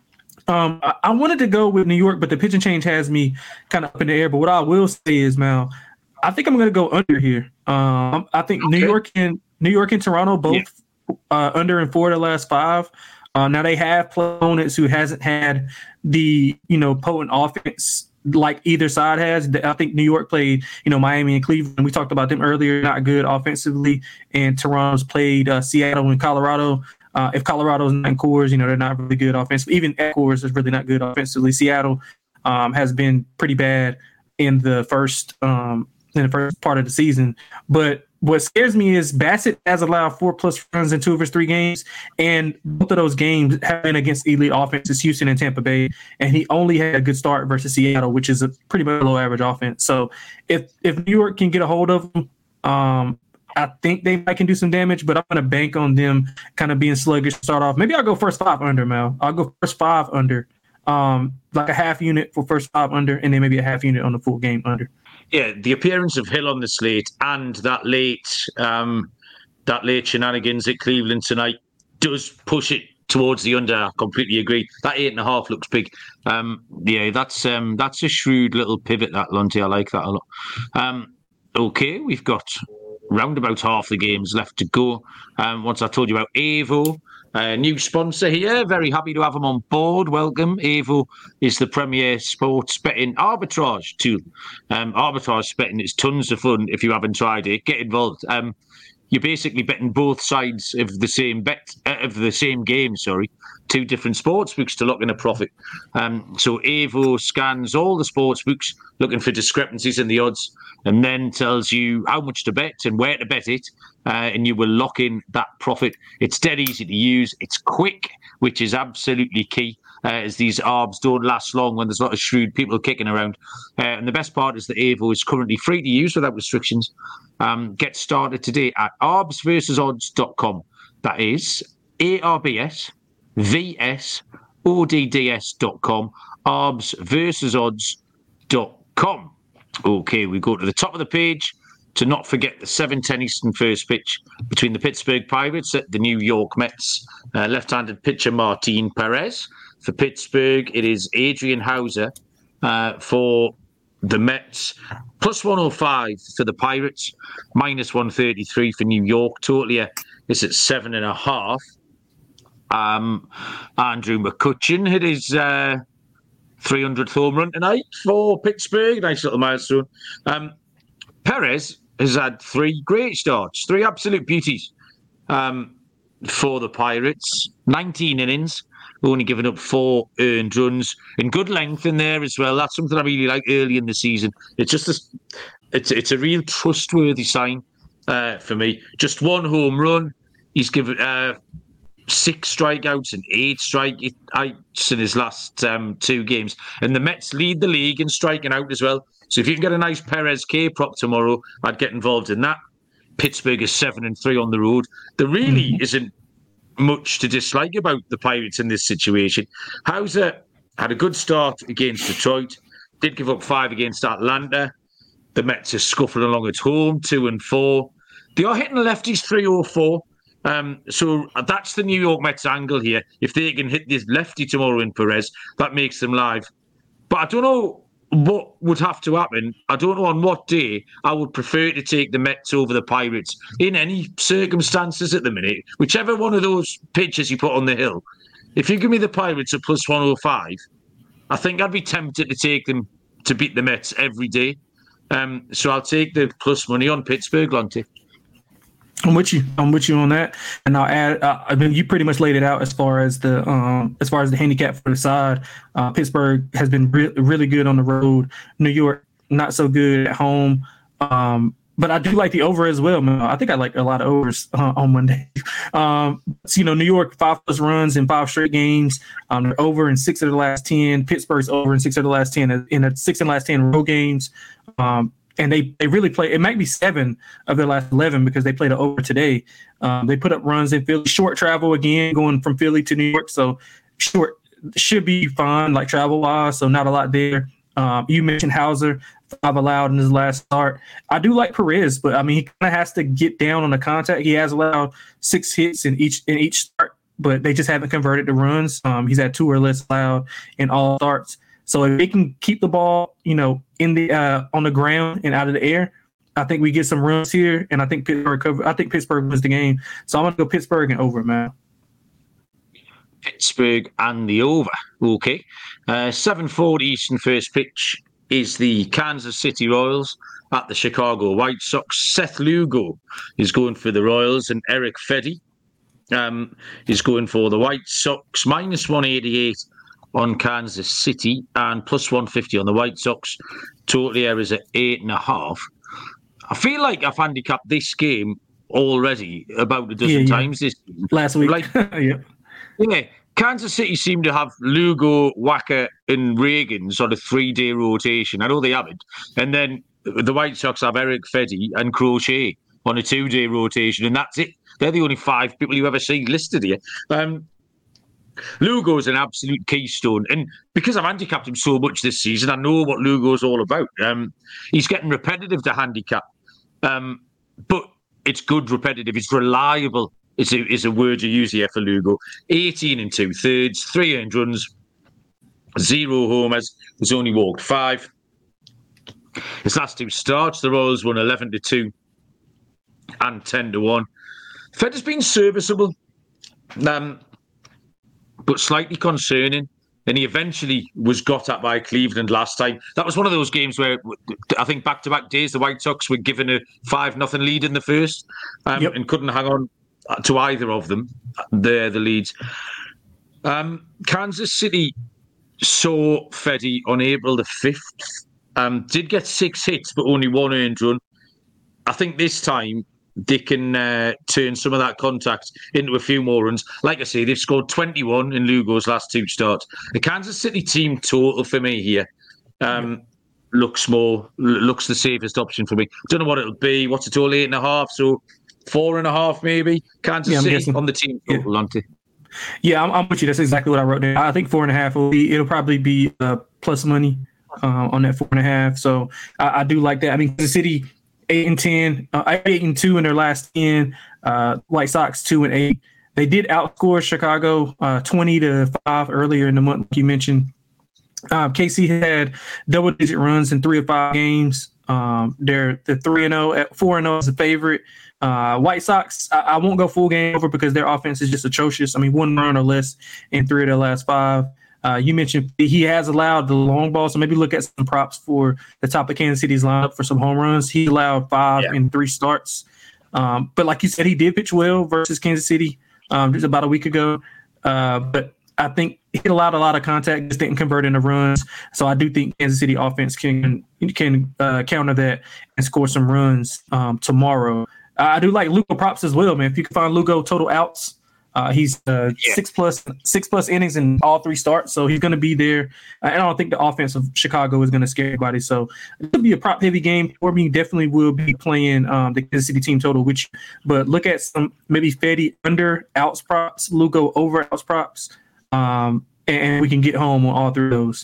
um, I, I wanted to go with New York, but the pitching change has me kind of up in the air. But what I will say is, Mal, I think I'm going to go under here. Um, I think okay. New York and New York and Toronto both yeah. uh, under and four of the last five. Uh, now they have opponents who hasn't had the, you know, potent offense like either side has. I think New York played, you know, Miami and Cleveland. We talked about them earlier, not good offensively. And Toronto's played uh, Seattle and Colorado. Uh, if Colorado's not in Coors, you know, they're not really good offensively. Even at Coors is really not good offensively. Seattle um, has been pretty bad in the first um, in the first part of the season. But what scares me is Bassett has allowed four plus runs in two of his three games, and both of those games have been against elite offenses, Houston and Tampa Bay, and he only had a good start versus Seattle, which is a pretty below average offense. So if if New York can get a hold of them, um, I think they might can do some damage, but I'm going to bank on them kind of being sluggish to start off. Maybe I'll go first five under, Mel. I'll go first five under, um, like a half unit for first five under, and then maybe a half unit on the full game under. Yeah, the appearance of Hill on the slate and that late, um, that late shenanigans at Cleveland tonight does push it towards the under. I completely agree. That eight and a half looks big. Um, yeah, that's um, that's a shrewd little pivot, that Lunty. I like that a lot. Um, okay, we've got round about half the games left to go. Um, once I told you about Avo, a new sponsor here. Very happy to have them on board. Welcome. Avo is the premier sports betting arbitrage tool. Um, arbitrage betting is tons of fun if you haven't tried it. Get involved. Um, you're basically betting both sides of the same bet uh, of the same game. Sorry, two different sports books to lock in a profit. Um, so Avo scans all the sports books, looking for discrepancies in the odds, and then tells you how much to bet and where to bet it, uh, and you will lock in that profit. It's dead easy to use. It's quick, which is absolutely key, uh, as these arbs don't last long when there's a lot of shrewd people kicking around. Uh, and the best part is that Avo is currently free to use without restrictions. Um, get started today at arbs versus odds dot com. That is A R B S V S O D D S dot com, arbs versus odds dot com. Okay, we go to the top of the page to not forget the seven ten Eastern first pitch between the Pittsburgh Pirates at the New York Mets. Uh, left-handed pitcher Martin Perez. For Pittsburgh, it is Adrian Hauser. Uh, for the Mets, plus one oh five for the Pirates, minus one thirty-three for New York. Totally is at seven and a half. Um, Andrew McCutchen hit his uh, three hundredth home run tonight for Pittsburgh. Nice little milestone. Um, Perez has had three great starts, three absolute beauties um, for the Pirates. nineteen innings, only given up four earned runs, and good length in there as well. That's something I really like early in the season. It's just a, it's it's a real trustworthy sign uh, for me. Just one home run. He's given uh, six strikeouts and eight strikeouts in his last um, two games. And the Mets lead the league in striking out as well. So if you can get a nice Perez K prop tomorrow, I'd get involved in that. Pittsburgh is seven and three on the road. There really mm-hmm. isn't much to dislike about the Pirates in this situation. Hauser had a good start against Detroit, did give up five against Atlanta. The Mets are scuffling along at home, two and four. They are hitting the lefties three oh four. Um, so that's the New York Mets angle here. If they can hit this lefty tomorrow in Perez, that makes them live. But I don't know what would have to happen. I don't know on what day I would prefer to take the Mets over the Pirates in any circumstances at the minute. Whichever one of those pitches you put on the hill. If you give me the Pirates at plus one oh five, I think I'd be tempted to take them to beat the Mets every day. Um, so I'll take the plus money on Pittsburgh, Lonty. I'm with you. I'm with you on that, and I'll add. Uh, I mean, you pretty much laid it out as far as the um, as far as the handicap for the side. Uh, Pittsburgh has been re- really good on the road. New York not so good at home. Um, but I do like the over as well, man. I think I like a lot of overs uh, on Monday. Um, so, you know, New York five plus runs in five straight games. Um, they're over in six of the last ten. Pittsburgh's over in six of the last ten in the six and last ten road games. Um, And they, they really play. It might be seven of their last eleven because they played it over today. Um, they put up runs in Philly. Short travel again, going from Philly to New York. So short should be fine, like travel wise. So not a lot there. Um, you mentioned Hauser, five allowed in his last start. I do like Perez, but I mean he kind of has to get down on the contact. He has allowed six hits in each in each start, but they just haven't converted to runs. Um, he's had two or less allowed in all starts. So if they can keep the ball, you know, in the uh, on the ground and out of the air, I think we get some runs here, and I think Pittsburgh cover. I think Pittsburgh wins the game, so I'm gonna go Pittsburgh and over, man. Pittsburgh and the over. Okay. Uh, seven forty Eastern first pitch is the Kansas City Royals at the Chicago White Sox. Seth Lugo is going for the Royals, and Eric Fedde um, is going for the White Sox. minus one eighty-eight on Kansas City and plus one fifty on the White Sox. Total here is at eight and a half. I feel like I've handicapped this game already about a dozen yeah, yeah. times this game. Last week. Like, yeah. Yeah, Kansas City seem to have Lugo, Wacker, and Reagan on a three-day rotation. I know they haven't. And then the White Sox have Eric Fedde and Crochet on a two-day rotation, and that's it. They're the only five people you ever see listed here. Um, Lugo's an absolute keystone, and because I've handicapped him so much this season, I know what Lugo's all about. Um, he's getting repetitive to handicap, um, but it's good repetitive. It's reliable. It's a, it's a word you use here for Lugo. eighteen and two thirds, three earned runs, zero homers. He's only walked five. His last two starts, the Royals won eleven to two and ten to one. Fed has been serviceable, um, but slightly concerning. And he eventually was got at by Cleveland last time. That was one of those games where I think back-to-back days the White Sox were given a five nothing lead in the first um, yep. and couldn't hang on to either of them. They're the leads. Um, Kansas City saw Fedde on April the fifth. Um, did get six hits, but only one earned run. I think this time they can uh, turn some of that contact into a few more runs. Like I say, they've scored twenty-one in Lugo's last two starts. The Kansas City team total for me here um, looks more looks the safest option for me. Don't know what it'll be. What's it all eight and a half? So four and a half maybe. Kansas yeah, City guessing. On the team total, aren't they? Yeah, I'm, I'm with you. That's exactly what I wrote down. I think four and a half will be. It'll probably be uh, plus money uh, on that four and a half. So I, I do like that. I mean, Kansas City. Eight and ten, uh, eight and two in their last ten. Uh, White Sox two and eight. They did outscore Chicago uh, twenty to five earlier in the month, like you mentioned. Uh, K C had double-digit runs in three of five games. Um, they're the three and zero at four and zero as a favorite. Uh, White Sox, I, I won't go full game over because their offense is just atrocious. I mean, one run or less in three of their last five. Uh, you mentioned he has allowed the long ball, so maybe look at some props for the top of Kansas City's lineup for some home runs. He allowed five yeah. in three starts. Um, but like you said, he did pitch well versus Kansas City um, just about a week ago. Uh, but I think he allowed a lot of contact, just didn't convert into runs. So I do think Kansas City offense can can uh, counter that and score some runs um, tomorrow. I do like Lugo props as well, man. If you can find Lugo total outs, Uh, he's uh, yeah. six plus six plus innings in all three starts, so he's going to be there. I don't think the offense of Chicago is going to scare anybody, so it'll be a prop heavy game. Or me definitely will be playing um, the Kansas City team total, which, but look at some maybe Fedde under outs props, Lugo over outs props, um, and, and we can get home on all three of those.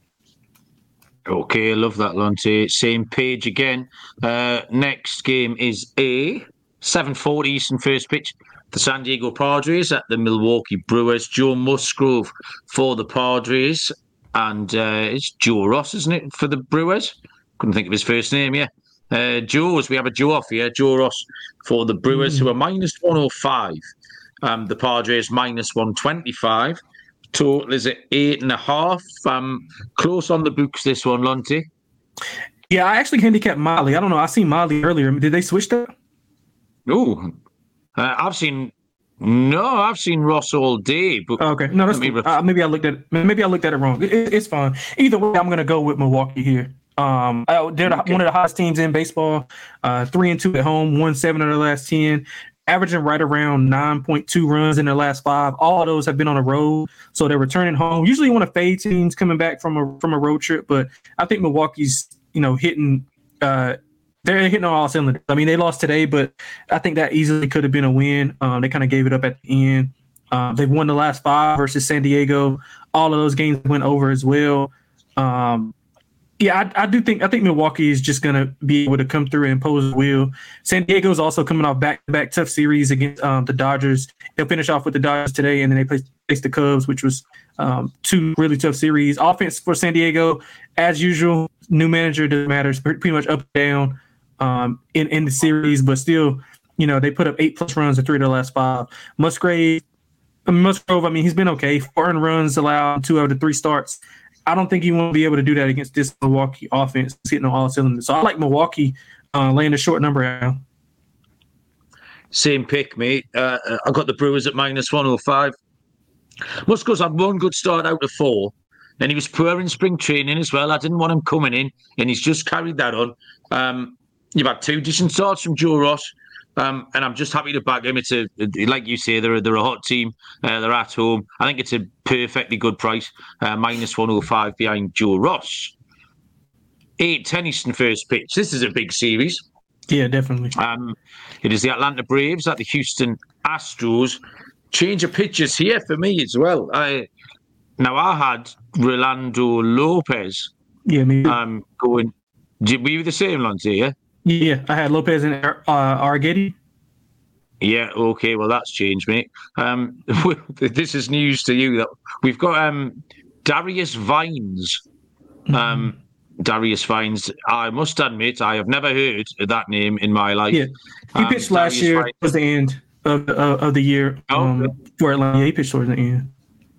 Okay, I love that, Lonte. Same page again. Uh, next game is a seven forty Eastern first pitch. The San Diego Padres at the Milwaukee Brewers. Joe Musgrove for the Padres. And uh, it's Joe Ross, isn't it, for the Brewers? Couldn't think of his first name, yeah. Uh, Joe's, we have a Joe off here. Joe Ross for the Brewers, mm. who are minus one oh five. Um, the Padres minus one twenty-five. Total is at eight and a half. Um, close on the books, this one, Lonte. Yeah, I actually handicapped Molly. I don't know. I seen Molly earlier. Did they switch that? Oh, Uh, I've seen no, I've seen Ross all day. But oh, okay, no, that's cool. uh, maybe I looked at it, maybe I looked at it wrong. It, it's fine. Either way, I'm going to go with Milwaukee here. Um, they're okay. one of the hottest teams in baseball. Uh, three and two at home, won seven of their last ten, averaging right around nine point two runs in their last five. All of those have been on the road, so they're returning home. Usually, one of fade teams coming back from a from a road trip, but I think Milwaukee's you know hitting. Uh, They're hitting on all cylinders. I mean, they lost today, but I think that easily could have been a win. Um, they kind of gave it up at the end. Uh, they've won the last five versus San Diego. All of those games went over as well. Um, yeah, I, I do think I think Milwaukee is just going to be able to come through and impose a will. San Diego is also coming off back-to-back tough series against um, the Dodgers. They'll finish off with the Dodgers today, and then they play, face the Cubs, which was um, two really tough series. Offense for San Diego, as usual, new manager doesn't matter. It's pretty much up and down um, in, in the series, but still, you know, they put up eight-plus runs in three of the last five. Musgrave, I mean, Musgrove, I mean, he's been okay. Four earned runs allowed, two out of the three starts. I don't think he won't be able to do that against this Milwaukee offense hitting on all cylinders. So I like Milwaukee uh, laying a short number out. Same pick, mate. Uh, I got the Brewers at minus one oh five. Musco's had one good start out of four, and he was poor in spring training as well. I didn't want him coming in, and he's just carried that on. Um, you've had two decent starts from Joe Ross. Um, and I'm just happy to back him. It's a, like you say, they're, they're a hot team. Uh, they're at home. I think it's a perfectly good price. Uh, minus one oh five behind Joe Ross. eight ten Eastern first pitch. This is a big series. Yeah, definitely. Um, it is the Atlanta Braves at the Houston Astros. Change of pitches here for me as well. I Now, I had Rolando Lopez. Yeah, me too. Um, going. Did we were the same, Lonzy, yeah? Yeah, I had Lopez and uh, Arrighetti. Yeah, okay. Well, that's changed, mate. Um, this is news to you that we've got um, Darius Vines. Um, mm-hmm. Darius Vines. I must admit, I have never heard of that name in my life. Yeah, he um, pitched last Darius year. Vines. Was the end of uh, of the year um, oh, for Atlanta. Yeah, he pitched towards the end.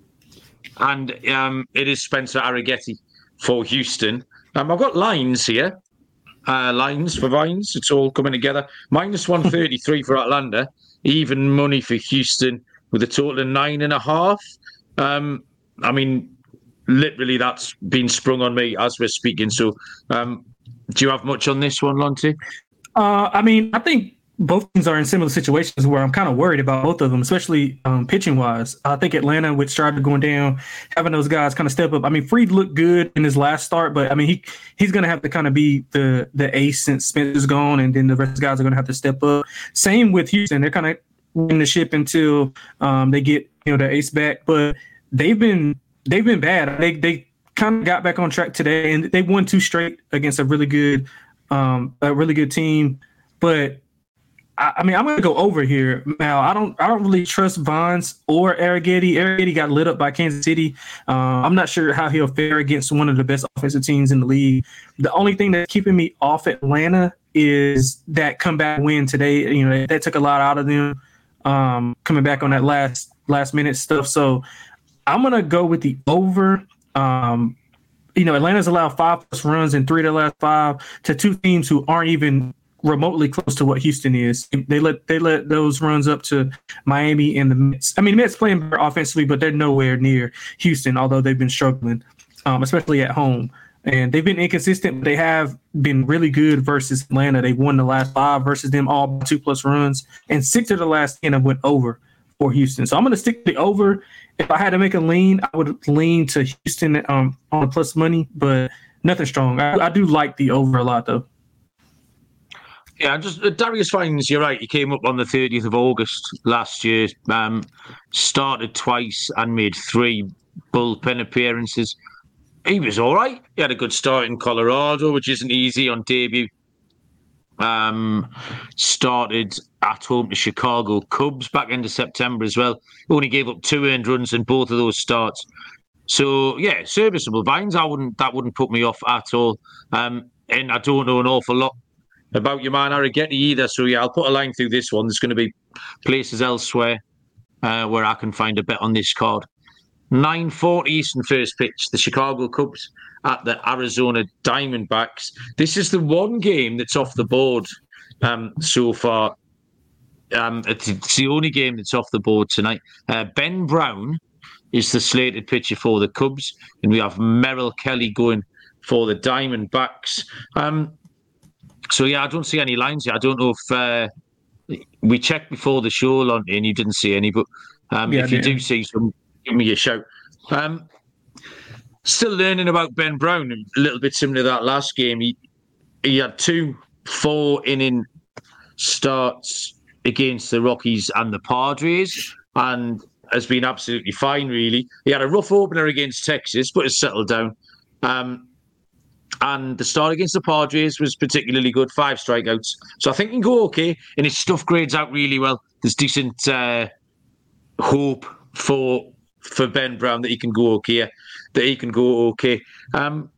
And um, it is Spencer Arrighetti for Houston. Um, I've got lines here. Uh, lines for Vines. It's all coming together. Minus one thirty-three for Atlanta. Even money for Houston with a total of nine and a half. Um, I mean, literally that's been sprung on me as we're speaking. So um, do you have much on this one, Lonty? Uh, I mean, I think both teams are in similar situations where I'm kind of worried about both of them, especially um, pitching wise. I think Atlanta, with Strider going down, having those guys kind of step up. I mean, Fried looked good in his last start, but I mean, he he's going to have to kind of be the the ace since Spencer's gone, and then the rest of the guys are going to have to step up. Same with Houston. They're kind of winning the ship until um, they get, you know, their ace back, but they've been they've been bad. They they kind of got back on track today, and they won two straight against a really good um, a really good team, but I mean, I'm going to go over here, Mal. I don't, I don't really trust Vines or Arrighetti. Arrighetti got lit up by Kansas City. Uh, I'm not sure how he'll fare against one of the best offensive teams in the league. The only thing that's keeping me off Atlanta is that comeback win today. You know, that took a lot out of them um, coming back on that last last minute stuff. So I'm going to go with the over. Um, you know, Atlanta's allowed five plus runs in three of the last five to two teams who aren't even remotely close to what Houston is. They let they let those runs up to Miami and the Mets. I mean, the Mets playing better offensively, but they're nowhere near Houston, although they've been struggling, um, especially at home. And they've been inconsistent, but they have been really good versus Atlanta. They've won the last five versus them, all by two-plus runs, and six of the last ten have went over for Houston. So I'm going to stick to the over. If I had to make a lean, I would lean to Houston um, on the plus money, but nothing strong. I, I do like the over a lot, though. Yeah, just uh, Darius Vines, you're right. He came up on the thirtieth of August last year, um, started twice and made three bullpen appearances. He was all right. He had a good start in Colorado, which isn't easy on debut. Um, started at home to Chicago Cubs back into September as well. Only gave up two earned runs in both of those starts. So, yeah, serviceable Vines. I wouldn't. That wouldn't put me off at all. Um, and I don't know an awful lot about your man Arrighetti either, so yeah, I'll put a line through this one. There's going to be places elsewhere uh, where I can find a bet on this card. nine forty Eastern first pitch, the Chicago Cubs at the Arizona Diamondbacks. This is the one game that's off the board um, so far. Um, it's the only game that's off the board tonight. Uh, Ben Brown is the slated pitcher for the Cubs, and we have Merrill Kelly going for the Diamondbacks. Um, So, yeah, I don't see any lines here. I don't know if uh, we checked before the show, Lonty, and you didn't see any. But um, yeah, if you yeah. do see some, give me a shout. Um, still learning about Ben Brown, a little bit similar to that last game. He he had two four-inning starts against the Rockies and the Padres. And has been absolutely fine, really. He had a rough opener against Texas, but has settled down. Um, and the start against the Padres was particularly good, five strikeouts. So I think he can go okay, and his stuff grades out really well. There's decent uh, hope for for Ben Brown that he can go okay, that he can go okay. Um,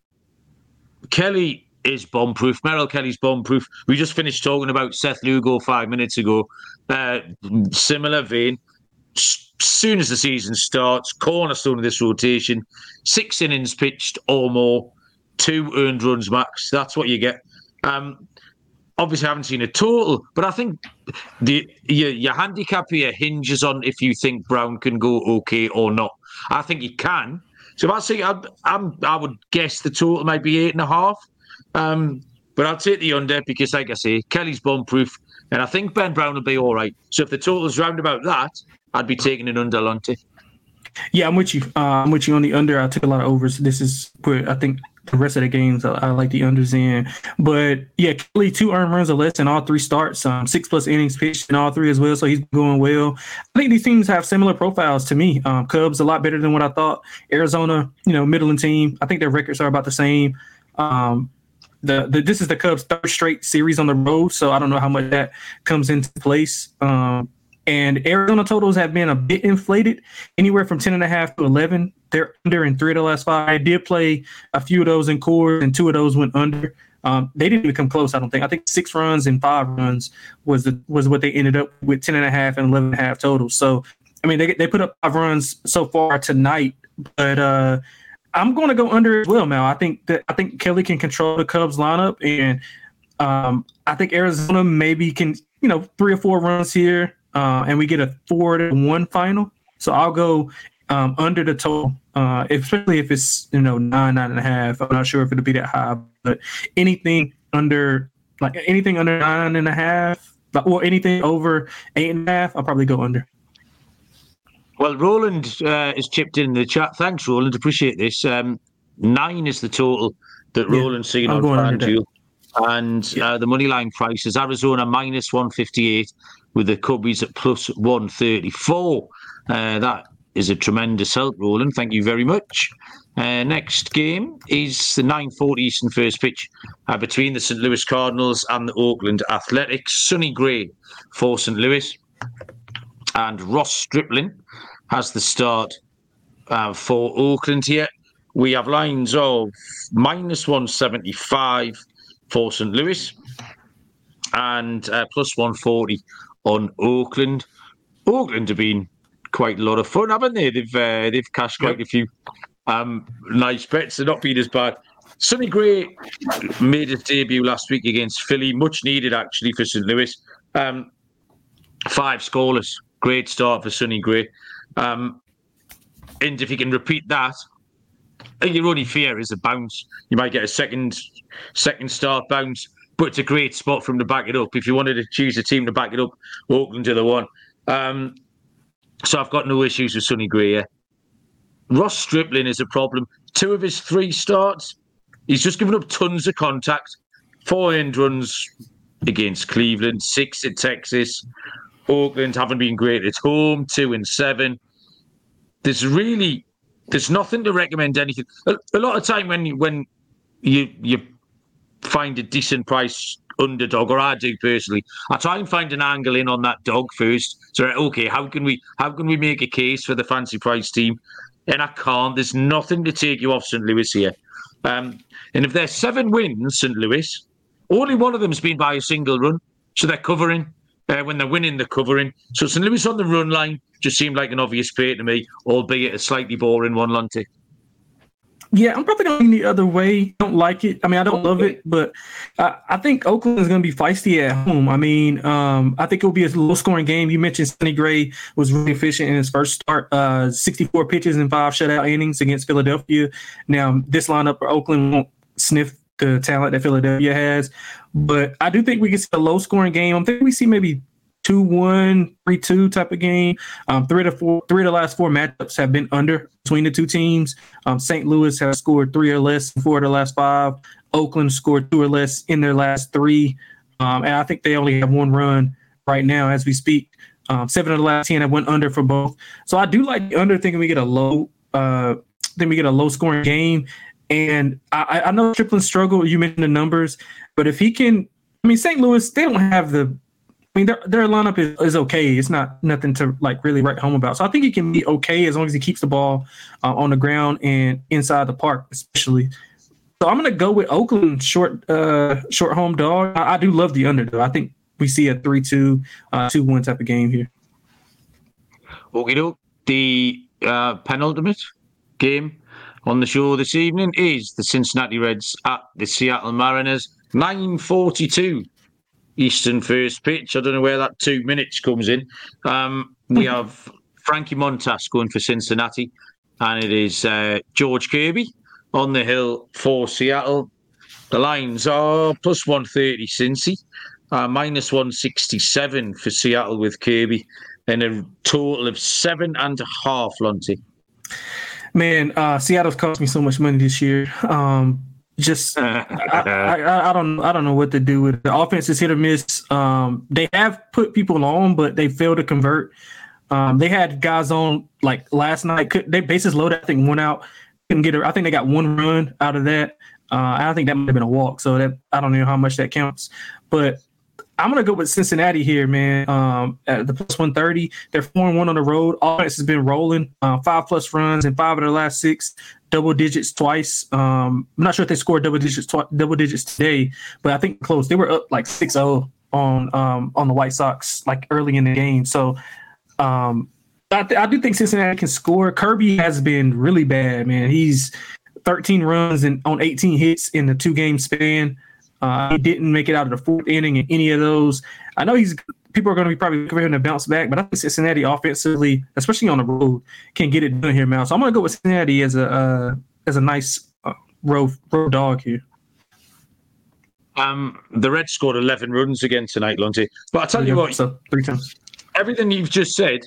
Kelly is bomb-proof. Merrill Kelly's bomb-proof. We just finished talking about Seth Lugo five minutes ago. Uh, similar vein. S- soon as the season starts, cornerstone of this rotation, six innings pitched or more, two earned runs max. That's what you get. Um, obviously, I haven't seen a total, but I think the your, your handicap here hinges on if you think Brown can go okay or not. I think he can. So if I say I, I'm, I would guess the total might be eight and a half. Um, but I'll take the under because, like I say, Kelly's bomb-proof, and I think Ben Brown will be all right. So if the total's round about that, I'd be taking an under, Lonte. Yeah, I'm with you. Uh, I'm with you on the under. I took a lot of overs. This is where I think the rest of the games I, I like the unders in. But yeah, Kelly, two earned runs or less in all three starts, um, six plus innings pitched in all three as well. So he's going well. I think these teams have similar profiles to me. Um, Cubs a lot better than what I thought. Arizona, you know, middling team. I think their records are about the same. Um, the, the this is the Cubs' third straight series on the road, so I don't know how much that comes into place. Um, And Arizona totals have been a bit inflated, anywhere from ten and a half to eleven. They're under in three of the last five. I did play a few of those in Coors, and two of those went under. Um, they didn't even come close, I don't think. I think six runs and five runs was the, was what they ended up with, ten and a half and eleven and a half total. So, I mean, they they put up five runs so far tonight, but uh, I'm going to go under as well, Mal. I think that I think Kelly can control the Cubs lineup, and um, I think Arizona maybe can, you know, three or four runs here. Uh, and we get a four to one final. So I'll go um, under the total, uh, especially if it's, you know, nine, nine and a half. I'm not sure if it'll be that high, but anything under, like anything under nine and a half, or anything over eight and a half, I'll probably go under. Well, Roland uh, has chipped in the chat. Thanks, Roland. Appreciate this. Um, nine is the total that yeah, Roland's seen I'm on FanDuel. And yeah. uh, the money line price is Arizona minus one fifty-eight with the Cubbies at plus one thirty-four. Uh, that is a tremendous help, Roland. Thank you very much. Uh, next game is the nine forty Eastern first pitch uh, between the Saint Louis Cardinals and the Oakland Athletics. Sonny Gray for Saint Louis. And Ross Stripling has the start uh, for Oakland here. We have lines of minus one seventy-five for Saint Louis and uh, plus one forty on Oakland. Oakland have been quite a lot of fun, haven't they? They've uh, they've cashed quite yep. a few um, nice bets. They're not been as bad. Sonny Gray made his debut last week against Philly, much needed actually for Saint Louis. Um, five scoreless. Great start for Sonny Gray. Um, and if he can repeat that, your only fear is a bounce. You might get a second second start bounce, but it's a great spot from to back it up. If you wanted to choose a team to back it up, Oakland to the one. Um, so I've got no issues with Sonny Gray here. Ross Stripling is a problem. Two of his three starts, he's just given up tons of contact. Four end runs against Cleveland, six at Texas. Oakland haven't been great at home, two and seven. There's really, there's nothing to recommend anything. A, a lot of time when you, when you you find a decent price underdog, or I do personally, I try and find an angle in on that dog first. So okay, how can we how can we make a case for the fancy price team? And I can't. There's nothing to take you off Saint Louis here. Um, and if there's seven wins, Saint Louis, only one of them's been by a single run, so they're covering. Uh, when they're winning, they're covering. So Saint Louis on the run line just seemed like an obvious play to me, albeit a slightly boring one, Lonte. Yeah, I'm probably going the other way. Don't like it. I mean, I don't love it, but I, I think Oakland is going to be feisty at home. I mean, um, I think it will be a low-scoring game. You mentioned Sonny Gray was really efficient in his first start, uh, sixty-four pitches and five shutout innings against Philadelphia. Now, this lineup for Oakland won't sniff the talent that Philadelphia has, but I do think we can see a low-scoring game. I'm thinking we see maybe two one, three two type of game. Um, three to four, three of the last four matchups have been under between the two teams. Um, Saint Louis has scored three or less in four of the last five. Oakland scored two or less in their last three. Um, and I think they only have one run right now as we speak. Um, seven of the last ten have went under for both. So I do like the under, thinking we get a low, uh, then we get a low scoring game. And I, I know Strickland struggled. You mentioned the numbers, but if he can, I mean, Saint Louis, they don't have the. I mean, their their lineup is, is okay. It's not nothing to like really write home about. So I think he can be okay as long as he keeps the ball uh, on the ground and inside the park, especially. So I'm gonna go with Oakland short uh, short home dog. I, I do love the under though. I think we see a three two, uh, two one type of game here. Okay, doke. The uh, penultimate game on the show this evening is the Cincinnati Reds at the Seattle Mariners. nine forty-two Eastern first pitch. I don't know where that two minutes comes in. Um, we have Frankie Montas going for Cincinnati, and it is uh, George Kirby on the hill for Seattle. The lines are plus one thirty Cincy, uh, minus one sixty-seven for Seattle with Kirby, and a total of seven and a half, Lonty. Man, uh, Seattle's cost me so much money this year. Um, just I, I, I don't I don't know what to do with it. The offense is hit or miss. Um, they have put people on, but they failed to convert. Um, they had guys on like last night. Could, they bases loaded. I think one out. Couldn't get. A, I think they got one run out of that. Uh, I think that might have been a walk. So that I don't know how much that counts. But I'm gonna go with Cincinnati here, man. Um, at the plus one thirty, they're four and one on the road. Offense has been rolling, uh, five plus runs in five of their last six, double digits twice. Um, I'm not sure if they scored double digits, tw- double digits today, but I think close. They were up like six oh on um on the White Sox like early in the game. So um, I, th- I do think Cincinnati can score. Kirby has been really bad, man. He's thirteen runs and on eighteen hits in the two game span. Uh, he didn't make it out of the fourth inning in any of those. I know he's people are going to be probably looking for him to bounce back, but I think Cincinnati offensively, especially on the road, can get it done here, Mal. So I'm going to go with Cincinnati as a uh, as a nice uh, road road dog here. Um, the Reds scored eleven runs again tonight, Lonty. But I tell you what, so three times. Everything you've just said,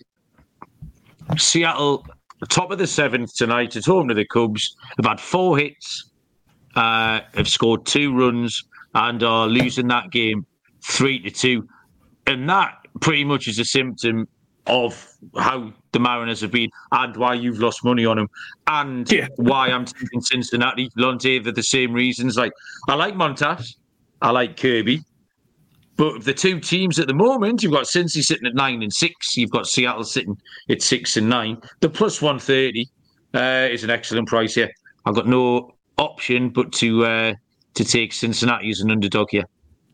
Seattle, top of the seventh tonight, at home to the Cubs, have had four hits, uh, have scored two runs, and are losing that game three to two, and that pretty much is a symptom of how the Mariners have been and why you've lost money on them, and yeah. why I'm taking Cincinnati. Lonte, for the same reasons. Like I like Montas, I like Kirby, but the two teams at the moment, you've got Cincy sitting at nine and six, you've got Seattle sitting at six and nine. The plus one thirty uh, is an excellent price here. I've got no option but to. Uh, to take Cincinnati as an underdog here.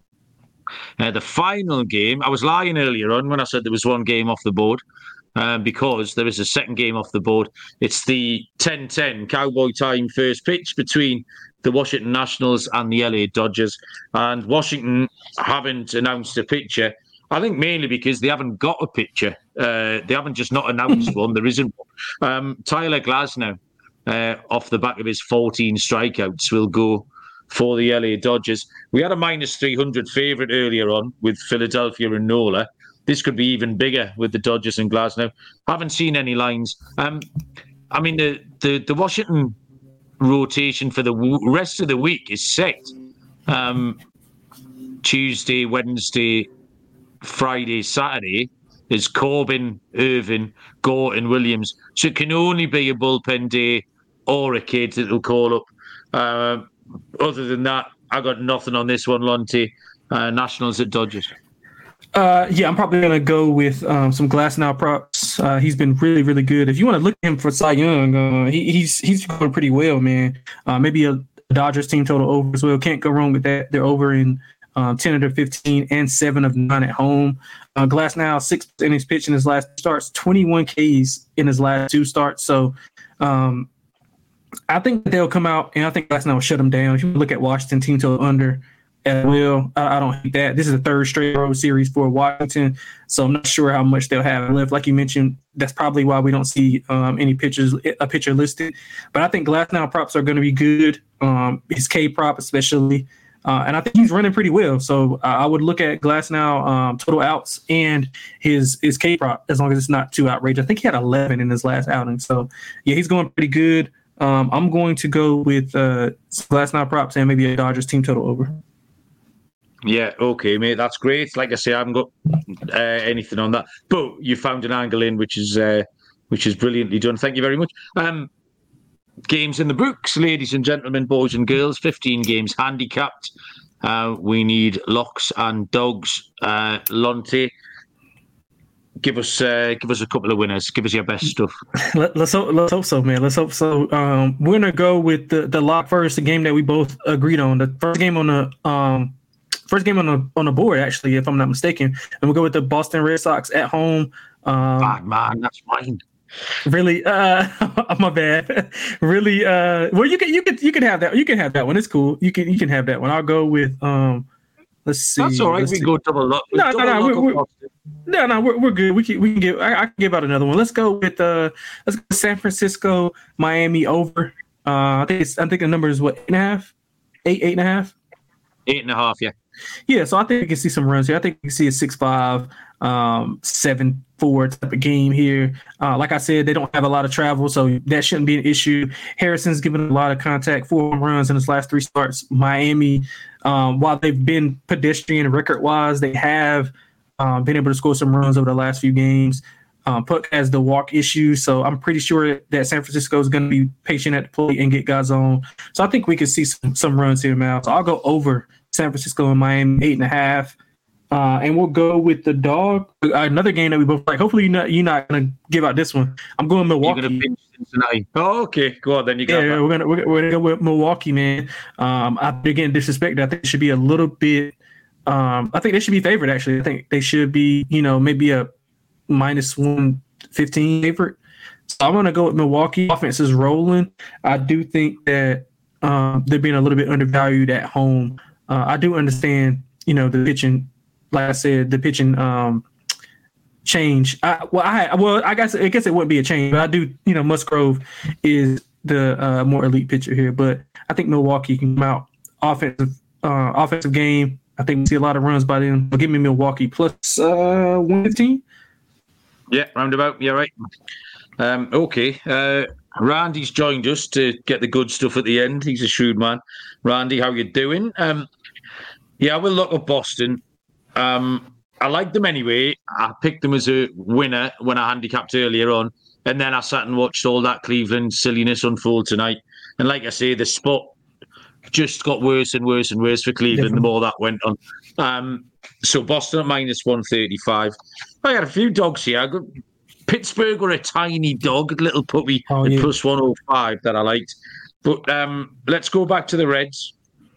Uh, the final game, I was lying earlier on when I said there was one game off the board, um, because there is a second game off the board. It's the ten ten Cowboy time first pitch between the Washington Nationals and the L A Dodgers. And Washington haven't announced a pitcher, I think mainly because they haven't got a pitcher. Uh, they haven't just not announced one, there isn't one. Um, Tyler Glasnow, uh, off the back of his fourteen strikeouts, will go for the L A Dodgers. We had a minus three hundred favourite earlier on with Philadelphia and Nola. This could be even bigger with the Dodgers and Glasnow. Haven't seen any lines. Um, I mean, the, the, the Washington rotation for the w- rest of the week is set. Um, Tuesday, Wednesday, Friday, Saturday is Corbin, Irvin, Gorton, Williams. So it can only be a bullpen day or a kid that will call up. Uh, Other than that, I got nothing on this one, Lonty. Uh, Nationals at Dodgers. Uh, yeah, I'm probably going to go with um, some Glasnow props. Uh, he's been really, really good. If you want to look at him for Cy Young, uh, he, he's he's going pretty well, man. Uh, maybe a Dodgers team total over as well. Can't go wrong with that. They're over in um, ten of their fifteen and seven of nine at home. Uh, Glasnow, six innings pitched in his last starts, twenty-one Ks in his last two starts. So, um, I think they'll come out, and I think Glasnow will shut them down. If you look at Washington team total under as well, I, I don't hate that. This is a third straight road series for Washington, so I'm not sure how much they'll have left. Like you mentioned, that's probably why we don't see um, any pitchers a pitcher listed. But I think Glasnow props are going to be good. Um, his K prop especially, uh, and I think he's running pretty well. So uh, I would look at Glasnow um, total outs and his his K prop as long as it's not too outrageous. I think he had eleven in his last outing. So yeah, he's going pretty good. Um, I'm going to go with uh, Glasnow props and maybe a Dodgers team total over. Yeah, okay, mate. That's great. Like I say, I haven't got uh, anything on that, but you found an angle in, which is uh, which is brilliantly done. Thank you very much. Um, games in the books, ladies and gentlemen, boys and girls. Fifteen games handicapped. Uh, we need locks and dogs. Uh, Lonte, give us uh, give us a couple of winners. Give us your best stuff. Let, let's hope, let's hope so, man. Let's hope so. Um, we're gonna go with the the lock first. The game that we both agreed on. The first game on the um. First game on the on the board, actually, if I'm not mistaken, and we'll go with the Boston Red Sox at home. Um, Bad man, that's mine. Really, uh, my bad. really, uh, well, you can you can you can have that. You can have that one. It's cool. You can you can have that one. I'll go with um. Let's see. That's all right. Let's we see. can go double lock. No, double no, no, lock we're, we're, no, no. We're we're good. We can we can give. I, I can give out another one. Let's go with uh. Let's go with San Francisco, Miami over. Uh, I think it's. I think the number is what eight and a half, eight eight and a half. Eight and a half. Yeah. Yeah, so I think we can see some runs here. I think we can see a six five, um, seven four type of game here. Uh, like I said, they don't have a lot of travel, so that shouldn't be an issue. Harrison's given a lot of contact, four home runs in his last three starts. Miami, um, while they've been pedestrian record-wise, they have um, been able to score some runs over the last few games. Um, Puck has the walk issue, so I'm pretty sure that San Francisco is going to be patient at the plate and get guys on. So I think we could see some, some runs here, Mal. So I'll go over San Francisco and Miami, eight and a half. Uh, and we'll go with the dog. Another game that we both like. Hopefully, you're not, you're not going to give out this one. I'm going Milwaukee. You're going to pinch Cincinnati. Oh, okay. Go on, then. You got yeah, that. we're going we're, we're to go with Milwaukee, man. Um, I think, again, disrespected. I think it should be a little bit um, – I think they should be favored, actually. I think they should be, you know, maybe a minus one fifteen favorite. So I'm going to go with Milwaukee. Offense is rolling. I do think that um, they're being a little bit undervalued at home. Uh, I do understand, you know, the pitching, like I said, the pitching um, change. I, well, I well, I guess I guess it wouldn't be a change, but I do, you know, Musgrove is the uh, more elite pitcher here. But I think Milwaukee can come out offensive uh, offensive game. I think we see a lot of runs by them. But give me Milwaukee plus uh, one fifteen. Yeah, roundabout. Yeah, right. Um, okay. Uh, Randy's joined us to get the good stuff at the end. He's a shrewd man. Randy, how you doing? Um, yeah, I will look up Boston. Um, I like them anyway. I picked them as a winner when I handicapped earlier on. And then I sat and watched all that Cleveland silliness unfold tonight. And like I say, the spot just got worse and worse and worse for Cleveland Definitely. the more that went on. Um, so Boston at minus one thirty-five. I had a few dogs here. I got Pittsburgh were a tiny dog, a little puppy oh, at yeah. plus one oh five that I liked. But um, let's go back to the Reds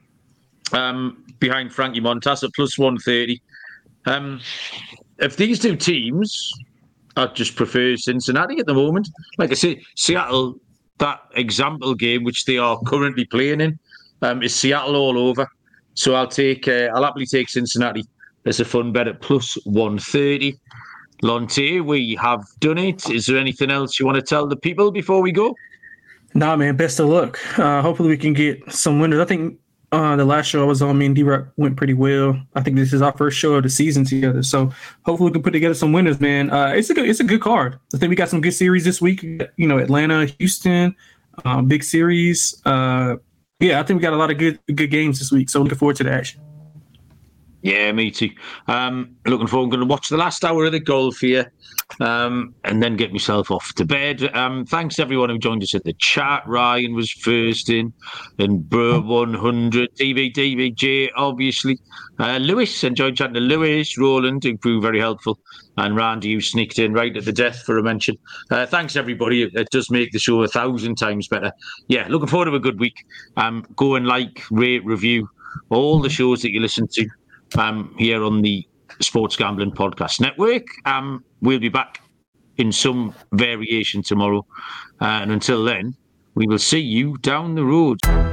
um, behind Frankie Montas at plus one thirty. Um, if these two teams, I just prefer Cincinnati at the moment. Like I say, Seattle, that example game, which they are currently playing in, um, is Seattle all over. So I'll take, uh, I'll happily take Cincinnati as a fun bet at plus one thirty. Lonte, we have done it. Is there anything else you want to tell the people before we go? Nah, man, best of luck. Uh, hopefully we can get some winners. I think uh, the last show I was on, me and D-Rock went pretty well. I think this is our first show of the season together. So hopefully we can put together some winners, man. Uh, it's a good, it's a good card. I think we got some good series this week. You know, Atlanta, Houston, uh, big series. Uh, yeah, I think we got a lot of good good games this week. So looking forward to the action. Yeah, me too. Um, looking forward. I'm going to watch the last hour of the golf here um, and then get myself off to bed. Um, thanks to everyone who joined us in the chat. Ryan was first in, and Bro one hundred, D V D V J, obviously. Uh, Lewis, enjoyed chatting to Lewis. Roland, who proved very helpful. And Randy, who sneaked in right at the death for a mention. Uh, thanks, everybody. It, it does make the show a thousand times better. Yeah, looking forward to a good week. Um, go and like, rate, review all the shows that you listen to. Um, here on the Sports Gambling Podcast Network. Um, we'll be back in some variation tomorrow. Uh, and until then, we will see you down the road.